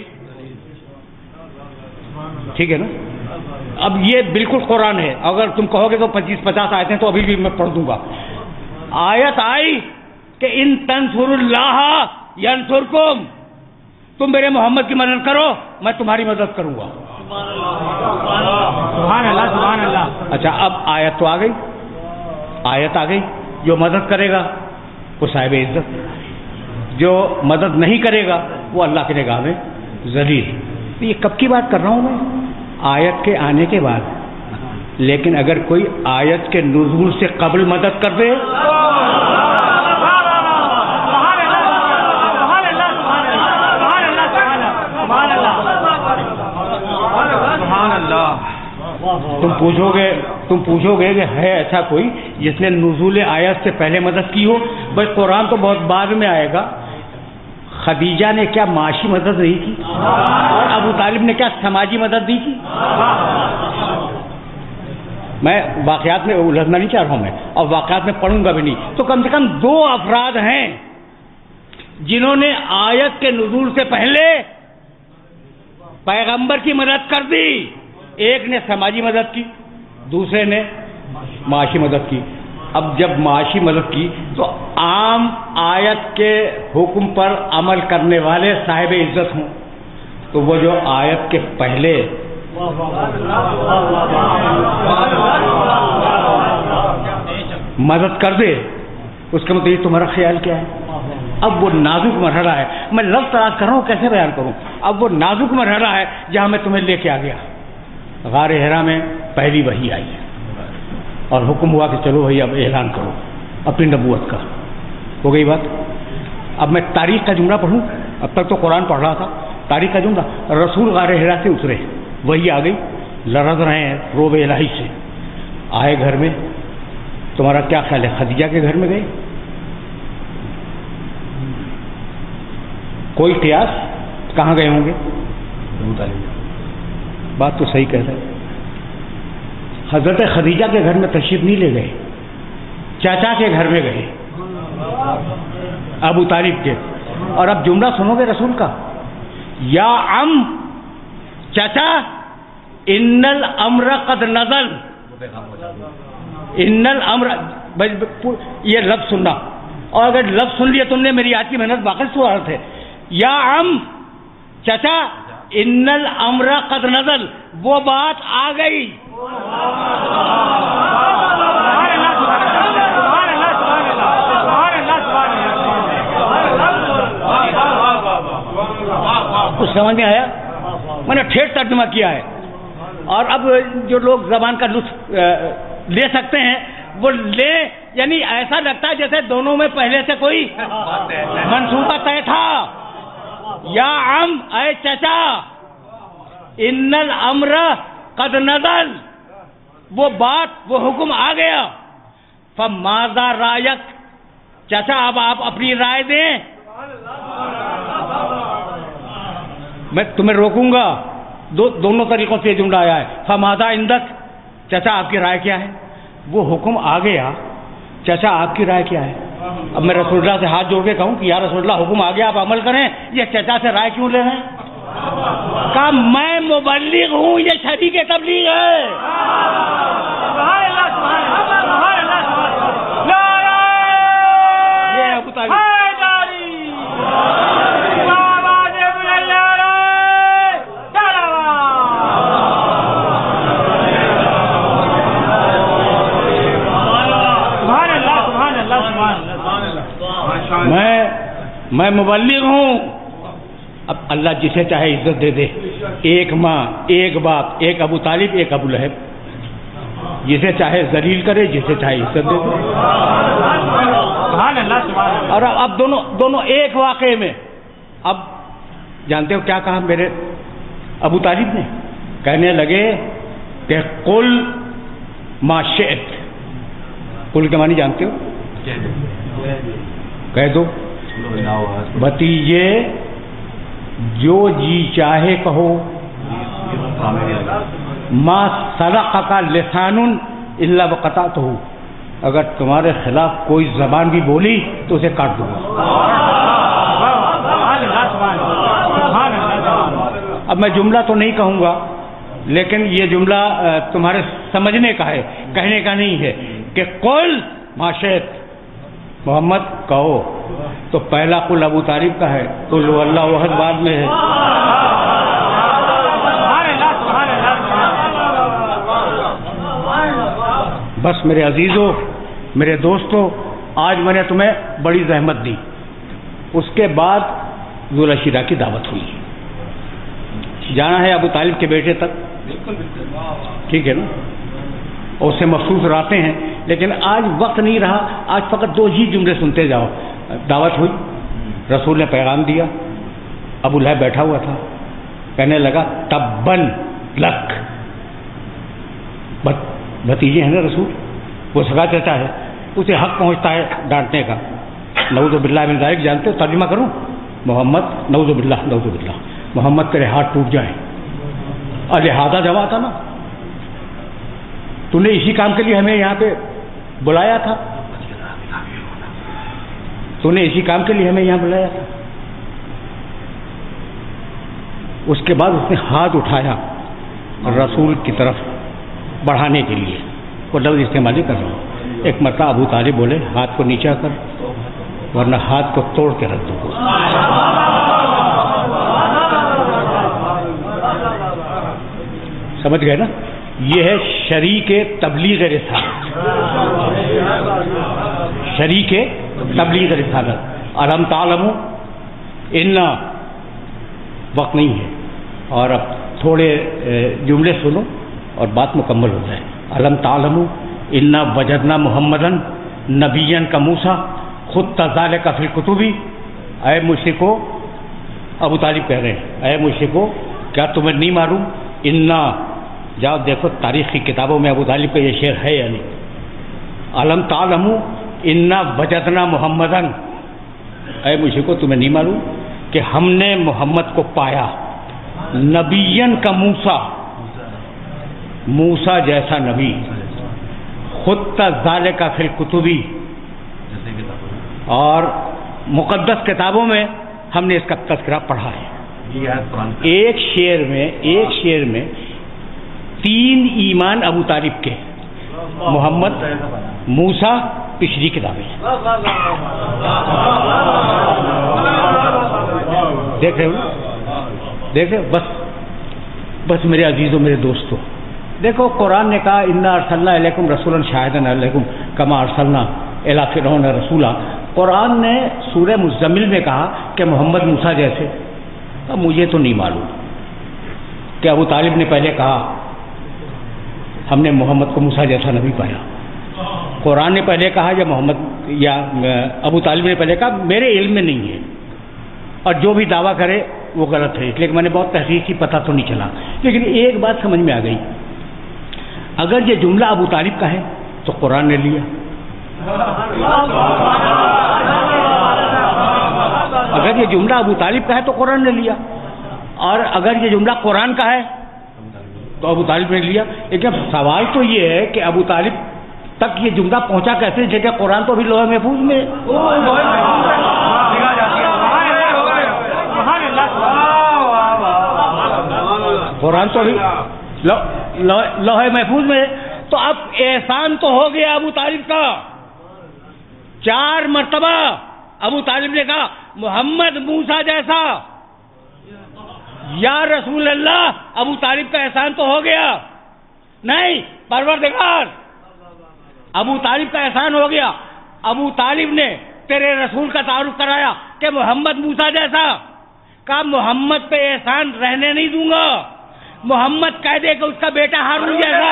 ٹھیک ہے نا؟ اب یہ بالکل قرآن ہے. اگر تم کہو گے تو 25-50 آیتیں تو ابھی بھی میں پڑھ دوں گا. آیت آئی کہ ان تنصر اللہ ینصرکم, تم میرے محمد کی مدد کرو میں تمہاری مدد کروں گا. سبحان اللہ سبحان اللہ. اچھا اب آیت تو آ گئی, آیت آ گئی, جو مدد کرے گا وہ صاحب عزت, جو مدد نہیں کرے گا وہ اللہ کی نگاہ میں ذلیل. یہ کب کی بات کر رہا ہوں میں؟ آیت کے آنے کے بعد. لیکن اگر کوئی آیت کے نزول سے قبل مدد کر دے تم پوچھو گے کہ ہے ایسا کوئی جس نے نزول آیت سے پہلے مدد کی ہو؟ بھائی قرآن تو بہت بعد میں آئے گا. خدیجہ نے کیا معاشی مدد نہیں کی؟ اور ابو طالب نے کیا سماجی مدد نہیں کی؟ میں واقعات میں الجھنا نہیں چاہ رہا ہوں میں, اور واقعات میں پڑھوں گا بھی نہیں. تو کم سے کم 2 افراد ہیں جنہوں نے آیت کے نزول سے پہلے پیغمبر کی مدد کر دی. ایک نے سماجی مدد کی، دوسرے نے معاشی مدد کی۔ اب جب معاشی مدد کی تو عام آیت کے حکم پر عمل کرنے والے صاحب عزت ہوں، تو وہ جو آیت کے پہلے مدد کر دے، اس کا مطلب تمہارا خیال کیا ہے؟ اب وہ نازک مرحلہ ہے، میں لفظ تلاش کر رہا ہوں کیسے بیان کروں۔ اب وہ نازک مرحلہ ہے جہاں میں تمہیں لے کے آ گیا۔ غار حرا میں پہلی وحی آئی ہے اور حکم ہوا کہ چلو بھائی اب اعلان کرو اپنی نبوت کا۔ ہو گئی بات۔ اب میں تاریخ کا جملہ پڑھوں، اب تک تو قرآن پڑھ رہا تھا، تاریخ کا جملہ، رسول غار حرا سے اترے، وہی آ گئی، لرز رہے ہیں روب الہی سے، آئے گھر میں۔ تمہارا کیا خیال ہے، خدیجہ کے گھر میں گئے؟ کوئی قیاس؟ کہاں گئے ہوں گے؟ بات تو صحیح کہہ رہے ہیں۔ حضرت خدیجہ کے گھر میں تشریف نہیں لے گئے، چاچا کے گھر میں گئے، ابو طالب کے۔ اور اب جملہ سنو گے رسول کا، یا عم، چاچا، ان الامر قد نزل، ان الامر، یہ لفظ سننا، اور اگر لفظ سن لیا تم نے میری آج کی محنت باقی صورت ہے۔ یا عم، چچا، ان الامر قد نزل، وہ بات آ گئی۔ کچھ سمجھ میں آیا؟ میں نے ٹھیک ترجمہ کیا ہے، اور اب جو لوگ زبان کا لطف لے سکتے ہیں وہ لے، یعنی ایسا لگتا ہے جیسے دونوں میں پہلے سے کوئی منصوبہ طے تھا۔ یا عم، اے چچا، ان الامر قد نزل، وہ بات، وہ حکم آ گیا۔ فماذا رایک، چچا اب آپ اپنی رائے دیں۔ میں تمہیں روکوں گا، دونوں طریقوں سے یہ جملہ آیا ہے۔ فماذا عندک، چچا آپ کی رائے کیا ہے؟ وہ حکم آ گیا، چچا آپ کی رائے کیا ہے؟ اب میں رسول اللہ سے ہاتھ جوڑ کے کہوں کہ یا رسول اللہ حکم آ گیا آپ عمل کریں، یہ چچا سے رائے کیوں لے رہے ہیں؟ کہا میں مبلغ ہوں، یہ شریک تبلیغ ہے۔ یہ ابو طالب میں مبلغ ہوں۔ اب اللہ جسے چاہے عزت دے دے، ایک ماں، ایک باپ، ایک ابو طالب، ایک ابو لہب، جسے چاہے ذلیل کرے، جسے چاہے عزت دے دے۔ اور اب دونوں ایک واقعے میں، اب جانتے ہو کیا کہا میرے ابو طالب نے؟ کہنے لگے کہ قل ما شئت، قل کے معنی جانتے ہو؟ کہہ دو بھتیجے جو جی چاہے کہو، ما سرقک لسان الا وقطعتہ، اگر تمہارے خلاف کوئی زبان بھی بولی تو اسے کاٹ دوں گا۔ اب میں جملہ تو نہیں کہوں گا، لیکن یہ جملہ تمہارے سمجھنے کا ہے، کہنے کا نہیں ہے، کہ قل ما شئت، محمد کہو۔ تو پہلا قل ابو طالب کا ہے، قل هو اللہ احد بعد میں ہے۔ بس میرے عزیزوں، میرے دوستوں، آج میں نے تمہیں بڑی زحمت دی، اس کے بعد ذوالعشیرہ کی دعوت ہوئی، جانا ہے ابو طالب کے بیٹے تک، ٹھیک ہے نا؟ اور اسے مخصوص راتیں ہیں، لیکن آج وقت نہیں رہا، آج فقط دو ہی جملے سنتے جاؤ۔ دعوت ہوئی، رسول نے پیغام دیا، ابو لہب بیٹھا ہوا تھا، کہنے لگا تبن لک، بھتیجے ہیں نا رسول، وہ سگا چچا ہے، اسے حق پہنچتا ہے ڈانٹنے کا۔ نعوذ باللہ من ذالک، جانتے ہو ترجمہ کروں؟ محمد، نعوذ باللہ، نعوذ باللہ، محمد تیرے ہاتھ ٹوٹ جائیں، لہذا جمع تھا نا، تو نے اسی کام کے لیے ہمیں یہاں پہ بلایا تھا، تو نے اسی کام کے لیے ہمیں یہاں بلایا تھا۔ اس کے بعد اس نے ہاتھ اٹھایا رسول کی طرف بڑھانے کے لیے، وہ لفظ استعمال نہیں کر رہا ہوں۔ ایک مرتبہ ابو طالب بولے ہاتھ کو نیچا کر ورنہ ہاتھ کو توڑ کے رکھ دوں گا۔ سمجھ گئے نا؟ یہ ہے شریک تبلیغ رسالت، شریک تبلیغ رسالت۔ الم تعلموا، ان وقت نہیں ہے، اور اب تھوڑے جملے سنو اور بات مکمل ہو جائے۔ الم تعلموا انا وجدنا محمدن نبیا کا موسیٰ خط ذالک فی الکتب۔ اے مشرکو، ابو طالب کہہ رہے ہیں اے مشرکو کیا تمہیں نہیں معلوم؟ انا، جاؤ دیکھو تاریخ کی کتابوں میں ابو طالب کا یہ شعر ہے یا نہیں۔ الم تعلموا انا وجدنا محمدن، اے مشرکو تمہیں نہیں معلوم کہ ہم نے محمد کو پایا نبیًا کا موسیٰ، موسیٰ جیسا نبی، خط ذالک فی الکتب، اور مقدس کتابوں میں ہم نے اس کا تذکرہ پڑھا ہے۔ ایک شعر میں 3 ایمان ابو طالب کے، محمد، موسیٰ، پچھلی کتابیں۔ دیکھ رہے ہو؟ بس میرے عزیزوں، میرے دوستوں، دیکھو قرآن نے کہا انا ارسلنا الیکم رسولا شاہدا علیکم کما ارسلنا الی فرعون رسولا۔ قرآن نے سورہ مزمل میں کہا کہ محمد موسیٰ جیسے۔ اب مجھے تو نہیں معلوم کہ ابو طالب نے پہلے کہا ہم نے محمد کو موسیٰ جیسا نبی پایا، قرآن نے پہلے کہا یا محمد یا ابو طالب نے پہلے کہا، میرے علم میں نہیں ہے، اور جو بھی دعویٰ کرے وہ غلط ہے۔ لیکن میں نے بہت تحقیق کی، پتہ تو نہیں چلا، لیکن ایک بات سمجھ میں آ گئی، اگر یہ جملہ ابو طالب کا ہے تو قرآن نے لیا، اگر یہ جملہ ابو طالب کا ہے تو قرآن نے لیا، اور اگر یہ جملہ قرآن کا ہے تو ابو طالب نے لیا۔ لیکن سوال تو یہ ہے کہ ابو طالب تک یہ جملہ پہنچا کیسے، جگہ قرآن تو ابھی لوح محفوظ میں ہے۔ قرآن تو ابھی لوح محفوظ میں ہے، تو اب احسان تو ہو گیا ابو طالب کا۔ 4 مرتبہ ابو طالب نے کہا محمد موسیٰ جیسا، یا رسول اللہ، ابو طالب کا احسان تو ہو گیا؟ نہیں، پروردگار، ابو طالب کا احسان ہو گیا۔ ابو طالب نے تیرے رسول کا تعارف کرایا کہ محمد موسیٰ جیسا، کہا محمد پہ احسان رہنے نہیں دوں گا، محمد کہہ دے کہ اس کا بیٹا ہارون جیسا۔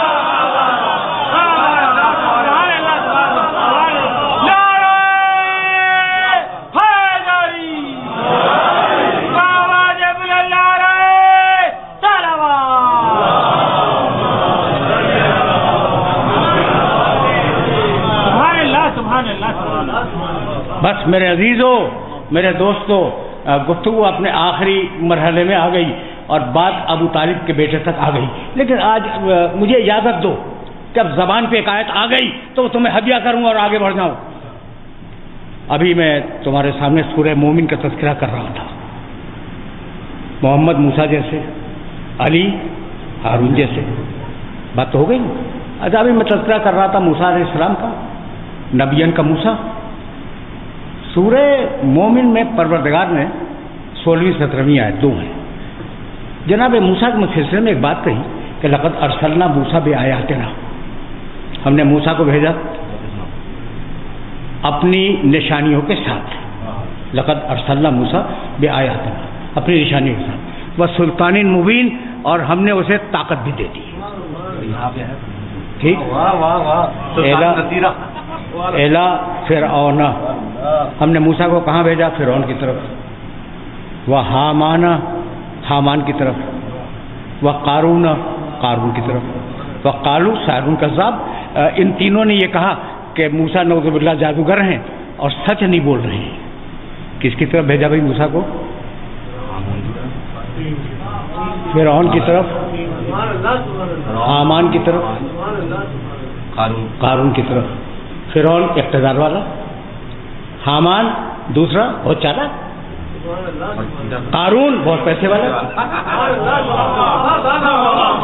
بس میرے عزیزوں، میرے دوستوں، گفتگو اپنے آخری مرحلے میں آ گئی اور بات ابو طالب کے بیٹے تک آ گئی، لیکن آج مجھے اجازت دو کہ اب زبان پہ ایک آیت آ گئی تو تمہیں ہدیہ کروں اور آگے بڑھ جاؤں۔ ابھی میں تمہارے سامنے سورہ مومن کا تذکرہ کر رہا تھا، محمد موسیٰ جیسے، علی ہارون جیسے، بات تو ہو گئی نا۔ اچھا، ابھی میں تذکرہ کر رہا تھا موسیٰ علیہ السلام کا، نبیًا کا موسیٰ۔ سورہ مومن میں پروردگار نے 16ویں 17ویں آیت 2 ہیں، جناب موسیٰ کے سلسلے میں ایک بات کہی کہ لقد ارسلنا موسیٰ بآیاتنا، ہم نے موسیٰ کو بھیجا اپنی نشانیوں کے ساتھ، لقد ارسلنا موسیٰ بآیاتنا، اپنی نشانیوں کے ساتھ، وسلطان مبین، اور ہم نے اسے طاقت بھی دے دی۔ ٹھیک، الا فرعون، ہم نے موسیٰ کو کہاں بھیجا؟ فرعون کی طرف، وحامان، حامان کی طرف، وقارون، قارون کی طرف، وقالو ساحر کذاب۔ ان تینوں نے یہ کہا کہ موسیٰ نعوذ باللہ جادوگر ہیں اور سچ نہیں بول رہے ہیں۔ کس کی طرف بھیجا بھائی موسیٰ کو؟ فرعون کی طرف، حامان کی طرف، قارون کی طرف۔ فرعون اقتدار والا، حامان دوسرا بہت چالاک، قارون بہت پیسے والا۔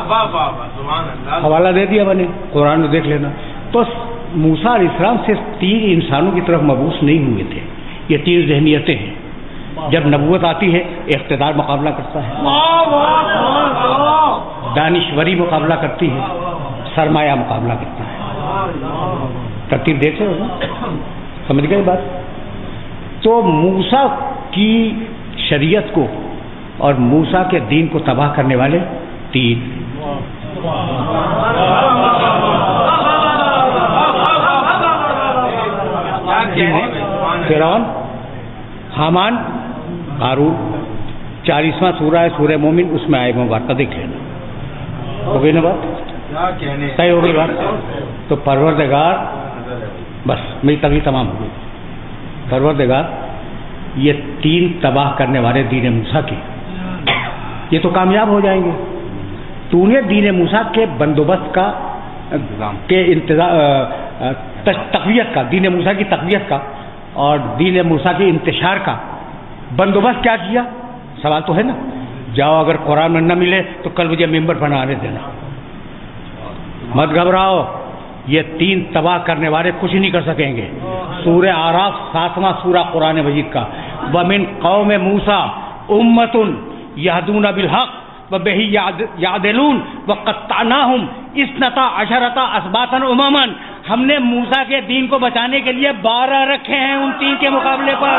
حوالہ دے دیا میں نے، قرآن میں دیکھ لینا۔ تو موسیٰ علیہ السلام سے 3 انسانوں کی طرف مبعوث نہیں ہوئے تھے، یہ 3 ذہنیتیں ہیں۔ جب نبوت آتی ہے اقتدار مقابلہ کرتا ہے، دانشوری مقابلہ کرتی ہے، سرمایہ مقابلہ کرتا ہے۔ ترتیب دیکھ رہے ہو نا، سمجھ گئے بات؟ تو موسیٰ کی شریعت کو اور موسیٰ کے دین کو تباہ کرنے والے 3، فرعون، حامان، قارون۔ 40واں سورہ ہے سورہ مومن، اس میں آئے مبارکہ دیکھ لینا۔ ہو گئی نا بات؟ صحیح ہو گئی بات؟ تو پروردگار، بس میری تبھی تمام ہو گئی۔ پروردگار یہ 3 تباہ کرنے والے دین موسیٰ کے، یہ تو کامیاب ہو جائیں گے۔ تو نے دین موسیٰ کے بندوبست کا کے تقویت کا، دین موسیٰ کی تقویت کا اور دین موسیٰ کے انتشار کا بندوبست کیا کیا؟ سوال تو ہے نا۔ جاؤ اگر قرآن میں نہ ملے تو کل مجھے ممبر بنانے دینا، مت گھبراؤ، یہ 3 تباہ کرنے والے کچھ نہیں کر سکیں گے۔ سورہ اعراف 7واں سورہ قرآن مجید کا، وَمِن قَوْمِ مُوسَىٰ أُمَّةٌ يَهْدُونَ بِالْحَقِّ وَبِهِ يَعْدِلُونَ وَقَطَّعْنَاهُمْ 12 أَسْبَاطًا أُمَمًا۔ ہم نے موسیٰ کے دین کو بچانے کے لیے 12 رکھے ہیں ان 3 کے مقابلے پر۔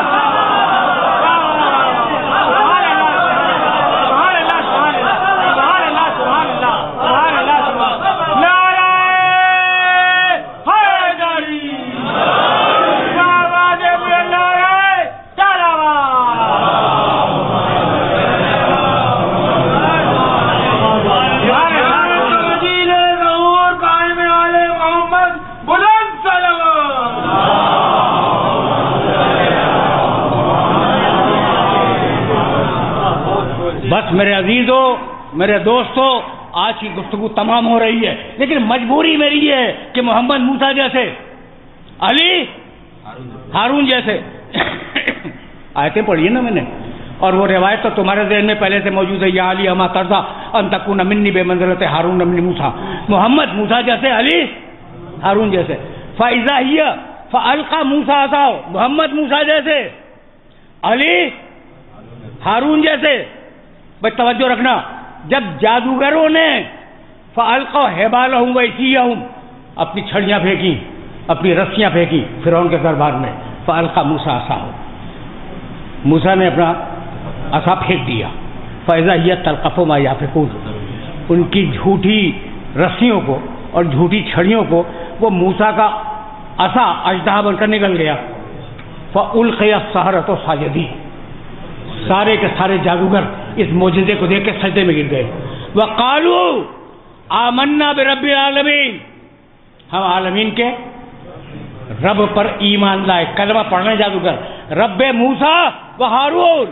بس میرے عزیزوں، میرے دوستوں، آج کی گفتگو تمام ہو رہی ہے، لیکن مجبوری میری یہ ہے کہ محمد موسیٰ جیسے، علی ہارون جیسے آیتیں پڑھی ہیں نا میں نے، اور وہ روایت تو تمہارے ذہن میں پہلے سے موجود ہے، یا علی اما ترضیٰ ان تکون منی بمنزلۃ ہارون من موسیٰ، محمد موسیٰ جیسے، علی ہارون جیسے۔ فاذا ہی فالقى موسیٰ عصاہ، محمد موسیٰ جیسے، علی ہارون جیسے۔ بھائی توجہ رکھنا، جب جادوگروں نے فالقوا حبالہم وعصیہم، اپنی چھڑیاں پھینکی، اپنی رسیاں پھینکی فرعون کے دربار میں، فالقى موسیٰ عصاہ، موسیٰ نے اپنا عصا پھینک دیا، فاذا ہی تلقف ما یافکون، ان کی جھوٹی رسیوں کو اور جھوٹی چھڑیوں کو وہ موسیٰ کا عصا اژدہا بن کر نکل گیا۔ فالقی السحرۃ ساجدین، سارے کے سارے جادوگر اس معجزے کو دیکھ کے سجدے میں گر گئے۔ وقالوا آمنا برب العالمین، ہم عالمین کے رب پر ایمان لائے، کلمہ پڑھنے جادوگر، رب موسیٰ و ہارون۔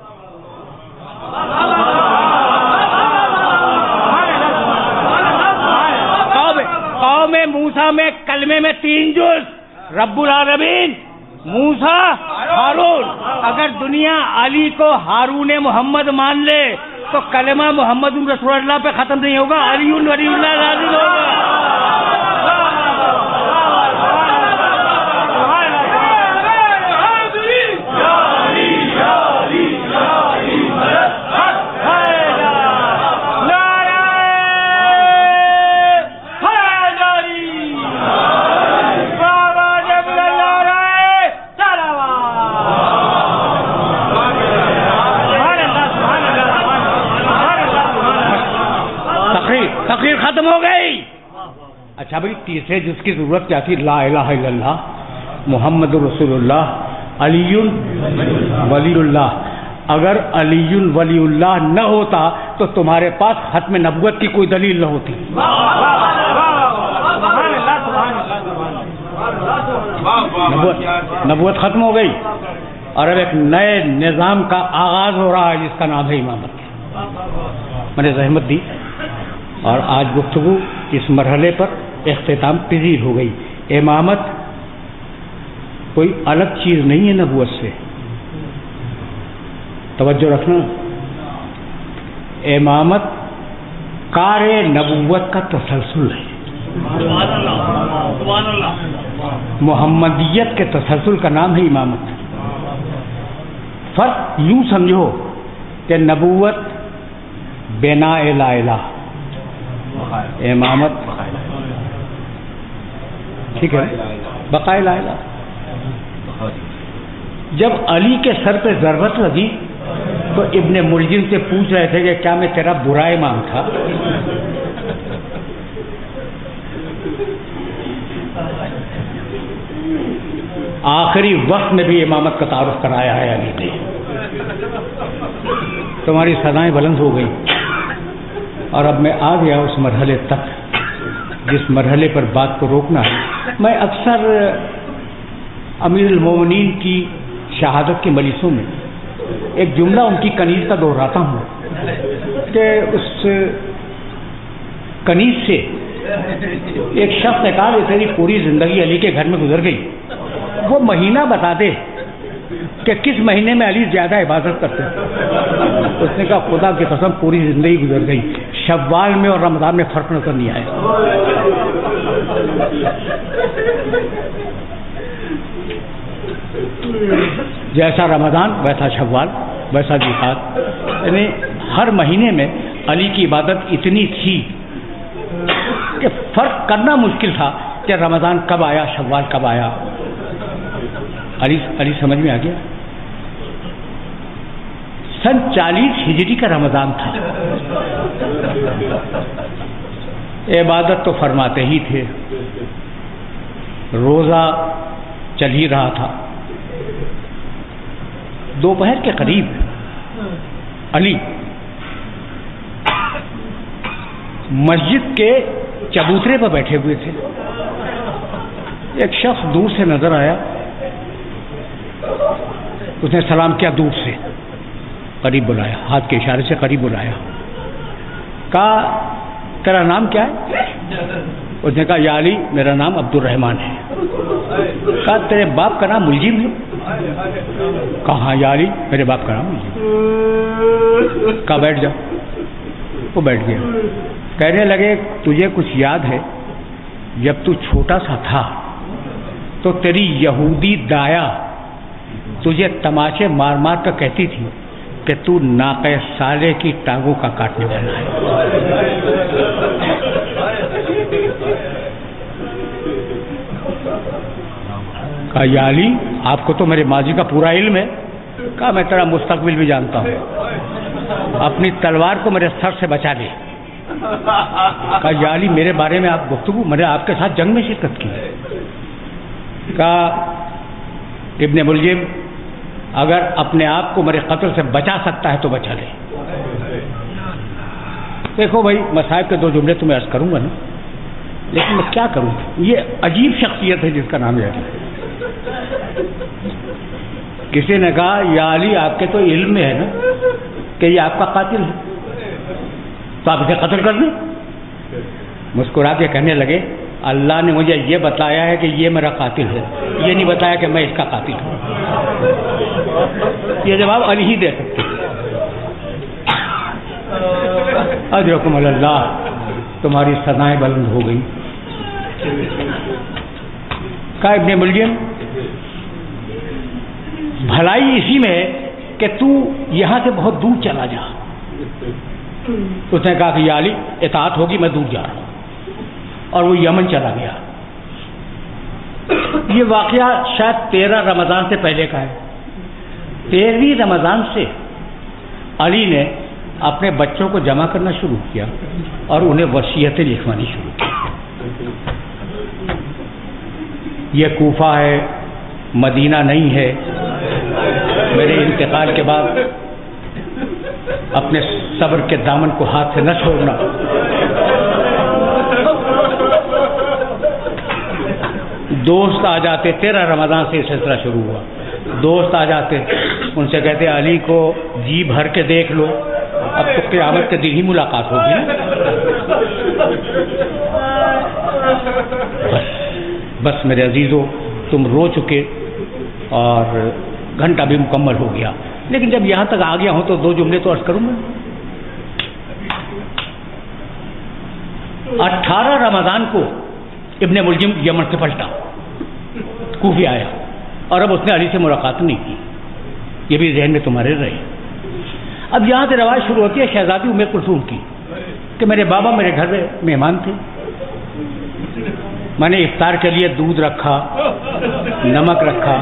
قوم موسیٰ میں کلمے میں 3 جز، رب العالمین، موسیٰ، ہارون۔ اگر دنیا علی کو ہارون محمد مان لے تو کلمہ محمد رسول اللہ پہ ختم نہیں ہوگا، علی ولی اللہ نازل ہوگا۔ تقریر ختم ہو گئی۔ اچھا بھائی، تیسرے جس کی ضرورت کیا تھی؟ لا الہ الا اللہ محمد رسول اللہ علی ولی اللہ۔ اگر علی ولی اللہ نہ ہوتا تو تمہارے پاس ختم نبوت کی کوئی دلیل نہ ہوتی۔ نبوت ختم ہو گئی اور اب ایک نئے نظام کا آغاز ہو رہا ہے جس کا نام ہے امامت۔ میں نے زحمت دی اور آج گفتگو اس مرحلے پر اختتام پذیر ہو گئی۔ امامت کوئی الگ چیز نہیں ہے نبوت سے، توجہ رکھنا۔ امامت کار نبوت کا تسلسل ہے. سبحان اللہ سبحان اللہ. محمدیت کے تسلسل کا نام ہے امامت. فرق یوں سمجھو کہ نبوت بنا لا الہ، امامت ٹھیک ہے بقائے لا الہ. جب علی کے سر پہ ضربت لگی تو ابن ملجم سے پوچھ رہے تھے کہ کیا میں تیرا برا امام تھا؟ آخری وقت میں بھی امامت کا تعارف کرایا ہے علی نے. تمہاری سزائیں بلند ہو گئی اور اب میں آ گیا اس مرحلے تک جس مرحلے پر بات کو روکنا ہے. میں اکثر امیر المومنین کی شہادت کے مجلسوں میں ایک جملہ ان کی کنیز کا دہراتا ہوں کہ اس کنیز سے ایک شخص نے کہا کہ تیری پوری زندگی علی کے گھر میں گزر گئی، وہ مہینہ بتا دے کہ کس مہینے میں علی زیادہ عبادت کرتے. اس نے کہا خدا کی قسم پوری زندگی گزر گئی، شوال میں اور رمضان میں فرق نظر نہیں آیا. جیسا رمضان ویسا شوال ویسا جہاد، یعنی ہر مہینے میں علی کی عبادت اتنی تھی کہ فرق کرنا مشکل تھا کہ رمضان کب آیا شوال کب آیا. علی سمجھ میں آ گیا. سن 40 ہجری کا رمضان تھا. عبادت تو فرماتے ہی تھے، روزہ چل ہی رہا تھا. دوپہر کے قریب علی مسجد کے چبوترے پر بیٹھے ہوئے تھے. ایک شخص دور سے نظر آیا، اس نے سلام کیا، دور سے قریب بلایا، ہاتھ کے اشارے سے قریب بلایا. کہا تیرا نام کیا ہے؟ اس نے کہا یا علی میرا نام عبد الرحمن ہے. کہا تیرے باپ کا نام ملجم ہے؟ کہا یا علی میرے باپ کا نام ملجم. کہا بیٹھ جا. وہ بیٹھ گیا. کہنے لگے تجھے کچھ یاد ہے جب تو چھوٹا سا تھا تو تیری یہودی دایا تجھے تماشے مار مار کر کہتی تھی کہ تو ناقہ سالے کی ٹانگوں کا کاٹنے والا ہے. کہا یا علی آپ کو تو میرے ماضی کا پورا علم ہے. کہا میں تیرا مستقبل بھی جانتا ہوں، اپنی تلوار کو میرے سر سے بچا لے. کہا یا علی میرے بارے میں آپ گفتگو، میں نے آپ کے ساتھ جنگ میں شرکت کی. کہا ابن ملجم اگر اپنے آپ کو میرے قتل سے بچا سکتا ہے تو بچا لے. دیکھو بھائی مصائب کے 2 جملے تمہیں عرض کروں گا نا، لیکن میں کیا کروں. یہ عجیب شخصیت ہے جس کا نام ہے. کسی نے کہا یا علی آپ کے تو علم میں ہے نا کہ یہ آپ کا قاتل ہے، تو آپ اسے قتل کر دیں. مسکرا کے کہنے لگے اللہ نے مجھے یہ بتایا ہے کہ یہ میرا قاتل ہے، یہ نہیں بتایا کہ میں اس کا قاتل ہوں. یہ جواب علی ہی دے سکتے. اجرکم اللہ، تمہاری سزائیں بلند ہو گئی. کہا ابن ملجم بھلائی اسی میں ہے کہ تو یہاں سے بہت دور چلا جا. اس نے کہا کہ یا علی اطاعت ہوگی، میں دور جا رہا ہوں. اور وہ یمن چلا گیا. یہ واقعہ شاید 13 رمضان سے پہلے کا ہے. 13ویں رمضان سے علی نے اپنے بچوں کو جمع کرنا شروع کیا اور انہیں وصیتیں لکھوانی شروع کی. یہ کوفہ ہے، مدینہ نہیں ہے. میرے انتقال کے بعد اپنے صبر کے دامن کو ہاتھ سے نہ چھوڑنا. دوست آ جاتے، 13 رمضان سے یہ سلسلہ شروع ہوا. دوست آ جاتے، ان سے کہتے علی کو جی بھر کے دیکھ لو، اب تو قیامت کے دن ہی ملاقات ہوگی. بس میرے عزیزو تم رو چکے اور گھنٹہ بھی مکمل ہو گیا، لیکن جب یہاں تک آ گیا ہوں تو 2 جملے تو عرض کروں گا. 18 رمضان کو ابن ملجم یمن سے پلٹا، کوفے آیا، اور اب اس نے علی سے ملاقات نہیں کی. یہ بھی ذہن میں تمہارے رہے. اب یہاں سے روایت شروع ہوتی ہے شہزادی ام کلثوم کی کہ میرے بابا میرے گھر میں مہمان تھے، میں نے افطار کے لیے دودھ رکھا، نمک رکھا،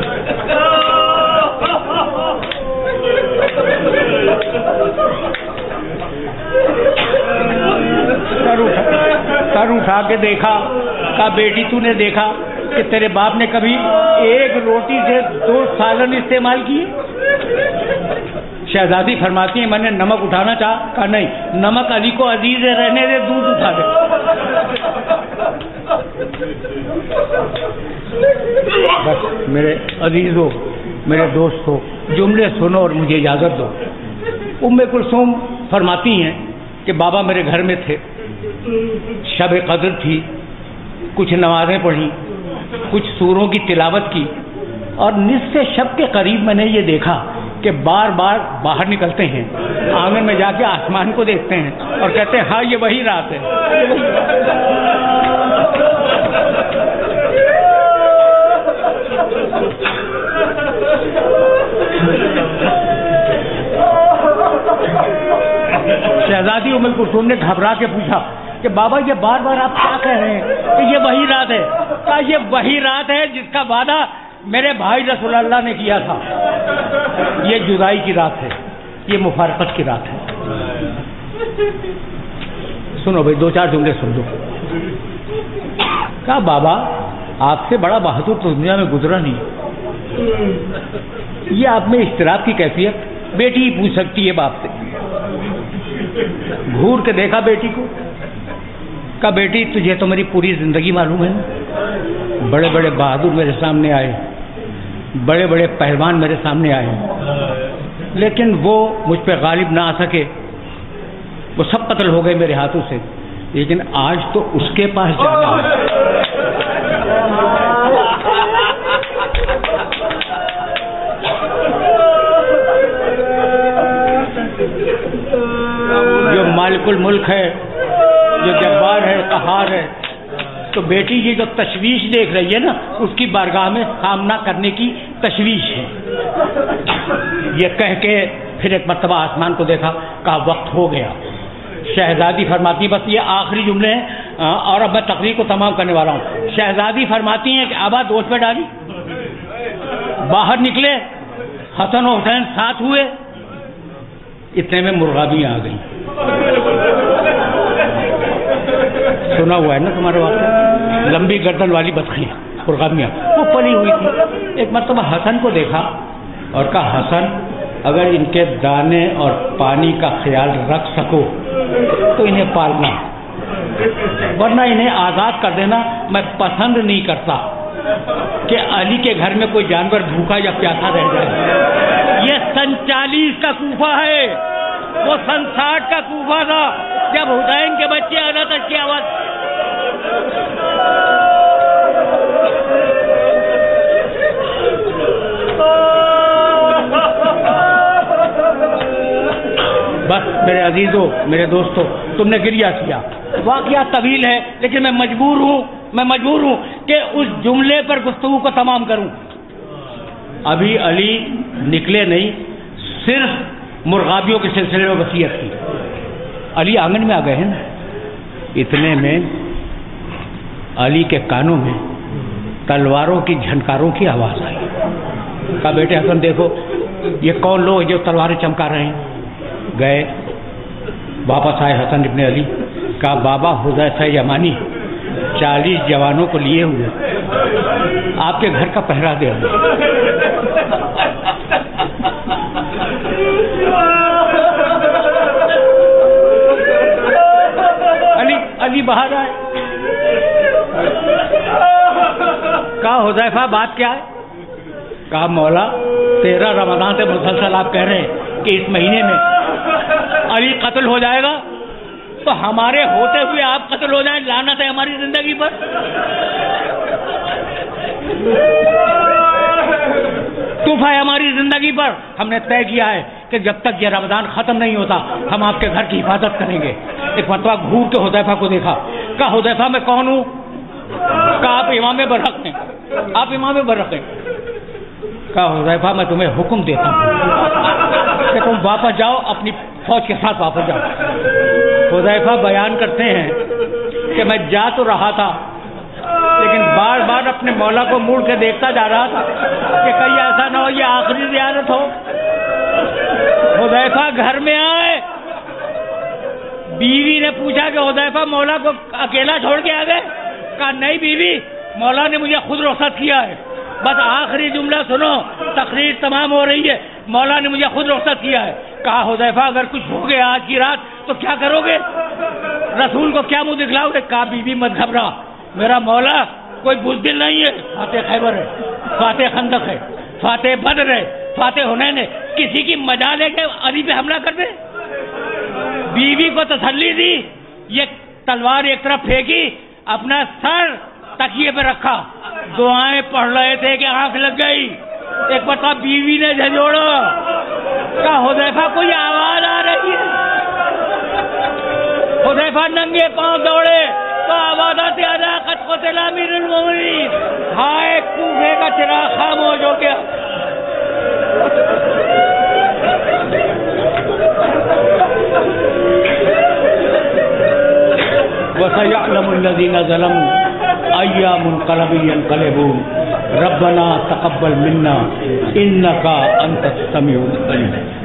سر اٹھا کے دیکھا، کہا بیٹی تو نے دیکھا کہ تیرے باپ نے کبھی ایک روٹی سے 2 سالن استعمال کیے؟ شہزادی فرماتی ہیں میں نے نمک اٹھانا چاہا، کہا نہیں، نمک علی کو عزیز ہے، رہنے دے، دودھ اٹھا دے. بس میرے عزیزو، میرے دوستو، جملے سنو اور مجھے اجازت دو. ام کلثوم فرماتی ہیں کہ بابا میرے گھر میں تھے، شب قدر تھی، کچھ نمازیں پڑھی، کچھ سوروں کی تلاوت کی، اور نصف شب کے قریب میں نے یہ دیکھا کہ بار بار باہر نکلتے ہیں، آنگن میں جا کے آسمان کو دیکھتے ہیں اور کہتے ہیں ہاں یہ وہی رات ہے، یہ وہی رات شہزادی ام کلثوم نے گھبرا کے پوچھا کہ بابا یہ بار بار آپ کیا کہہ رہے ہیں کہ یہ وہی رات ہے؟ کہا یہ وہی رات ہے جس کا وعدہ میرے بھائی رسول اللہ نے کیا تھا. یہ جدائی کی رات ہے، یہ مفارقت کی رات ہے. سنو بھائی، 2-4 جملے سن دو. کہا بابا آپ سے بڑا بہادر تو دنیا میں گزرا نہیں. یہ آپ میں اضطراب کی کیفیت بیٹی ہی پوچھ سکتی ہے باپ سے. گھور کے دیکھا بیٹی کو، کہا بیٹی تجھے تو میری پوری زندگی معلوم ہے نا، بڑے بڑے بہادر میرے سامنے آئے، بڑے بڑے پہلوان میرے سامنے آئے، لیکن وہ مجھ پہ غالب نہ آ سکے، وہ سب قتل ہو گئے میرے ہاتھوں سے، لیکن آج تو اس کے پاس جانا ہے. جو مالک الملک ہے، جو جبار ہے، قہار ہے، تو بیٹی یہ جو تشویش دیکھ رہی ہے نا، اس کی بارگاہ میں سامنا کرنے کی تشویش ہے. یہ کہہ کے پھر ایک مرتبہ آسمان کو دیکھا، کہا وقت ہو گیا. شہزادی فرماتی، بس یہ آخری جملے ہیں اور اب میں تقریر کو تمام کرنے والا ہوں. شہزادی فرماتی ہیں کہ آبا دوست پہ ڈالی، باہر نکلے، حسن و حسین ساتھ ہوئے، اتنے میں مرغابیاں آ گئی. سنا ہوا ہے نا تمہارے واقعہ، لمبی گردن والی بطخیاں، مرغابیاں، وہ پلی ہوئی تھی. ایک مرتبہ حسن کو دیکھا اور کہا حسن اگر ان کے دانے اور پانی کا خیال رکھ سکو تو انہیں پالنا، ورنہ انہیں آزاد کر دینا میں پسند نہیں کرتا کہ علی کے گھر میں کوئی جانور بھوکا یا پیاسا رہ جائے. یہ 47 کا کوفہ ہے، وہ 60 کا کوفہ تھا جب حسین کے بچے آنا تک کی آواز. بس میرے عزیزوں، میرے دوستوں، تم نے گریہ کیا. واقعہ طویل ہے لیکن میں مجبور ہوں کہ اس جملے پر گفتگو کو تمام کروں. ابھی علی نکلے نہیں، صرف مرغابیوں کے سلسلے میں وصیت کی. علی آنگن میں آ گئے ہیں نا، اتنے میں علی کے کانوں میں تلواروں کی جھنکاروں کی آواز آئی. کہا بیٹے حسن دیکھو یہ کون لوگ جو تلواریں چمکا رہے ہیں. گئے، واپس آئے حسن ابن علی. کہا بابا حذیفہ یمانی 40 جوانوں کو لیے ہوئے آپ کے گھر کا پہرا دے ہوئے. علی باہر آئے. کہا حذیفہ بات کیا ہے؟ کہا مولا 13 رمضان سے مسلسل آپ کہہ رہے ہیں کہ اس مہینے میں علی قتل ہو جائے گا، تو ہمارے ہوتے ہوئے آپ قتل ہو جائیں، لعنت ہے ہماری زندگی پر. طوفہ ہے ہماری زندگی پر. ہم نے طے کیا ہے کہ کہ جب تک یہ رمضان ختم نہیں ہوتا ہم آپ کے گھر کی حفاظت کریں گے. ایک مرتبہ گھور کے حذیفہ کو دیکھا, کہا حذیفہ میں کون ہوں؟ کہا آپ امام برحق ہیں, آپ امام برحق ہیں. کہا حذیفہ میں تمہیں حکم دیتا ہوں کہ تم واپس جاؤ, اپنی فوج کے ساتھ واپس جاؤ. حذیفہ بیان کرتے ہیں کہ میں جا تو رہا تھا لیکن بار بار اپنے مولا کو مڑ کے دیکھتا جا رہا تھا کہ کہیں ایسا نہ ہو یہ آخری زیارت ہو. حذیفہ گھر میں آئے, بیوی نے پوچھا کہ حذیفہ مولا کو اکیلا چھوڑ کے آ گئے؟ کہا نہیں بیوی, مولا نے مجھے خود رخصت کیا ہے, بس آخری جملہ سنو, تقریر تمام ہو رہی ہے, مولا نے مجھے خود رخصت کیا ہے. کہا حذیفہ اگر کچھ ہو گیا آج کی رات تو کیا کرو گے؟ رسول کو کیا منہ دکھلاؤ گے؟ کہا بیوی مت گھبرا, میرا مولا کوئی بزدل نہیں ہے, فاتح خیبر ہے, فاتح خندق ہے, فاتح بدر ہے, فاتح حنین ہے, کسی کی مجال ہے کہ علی پہ حملہ کر دے؟ بیوی کو تسلی دی, یہ تلوار ایک طرف پھینکی, اپنا سر تکیے پہ رکھا, دعائیں پڑھ رہے تھے کہ آنکھ لگ گئی. ایک مرتبہ بیوی نے جھنجھوڑا, کہا حذیفہ کوئی آواز آ رہی ہے. حذیفہ ننگے پاؤں دوڑے تو آواز آتی علاقت قتل امیر المومنین. ہائے کوفے کا چراغ خاموش ہو گیا. وَسَيَعْلَمُ الَّذِينَ ظَلَمُوا أَيَّ مُنقَلَبٍ يَنقَلِبُونَ رَبَّنَا تَقَبَّلْ مِنَّا إِنَّكَ أَنْتَ السَّمِيعُ الْعَلِيمُ.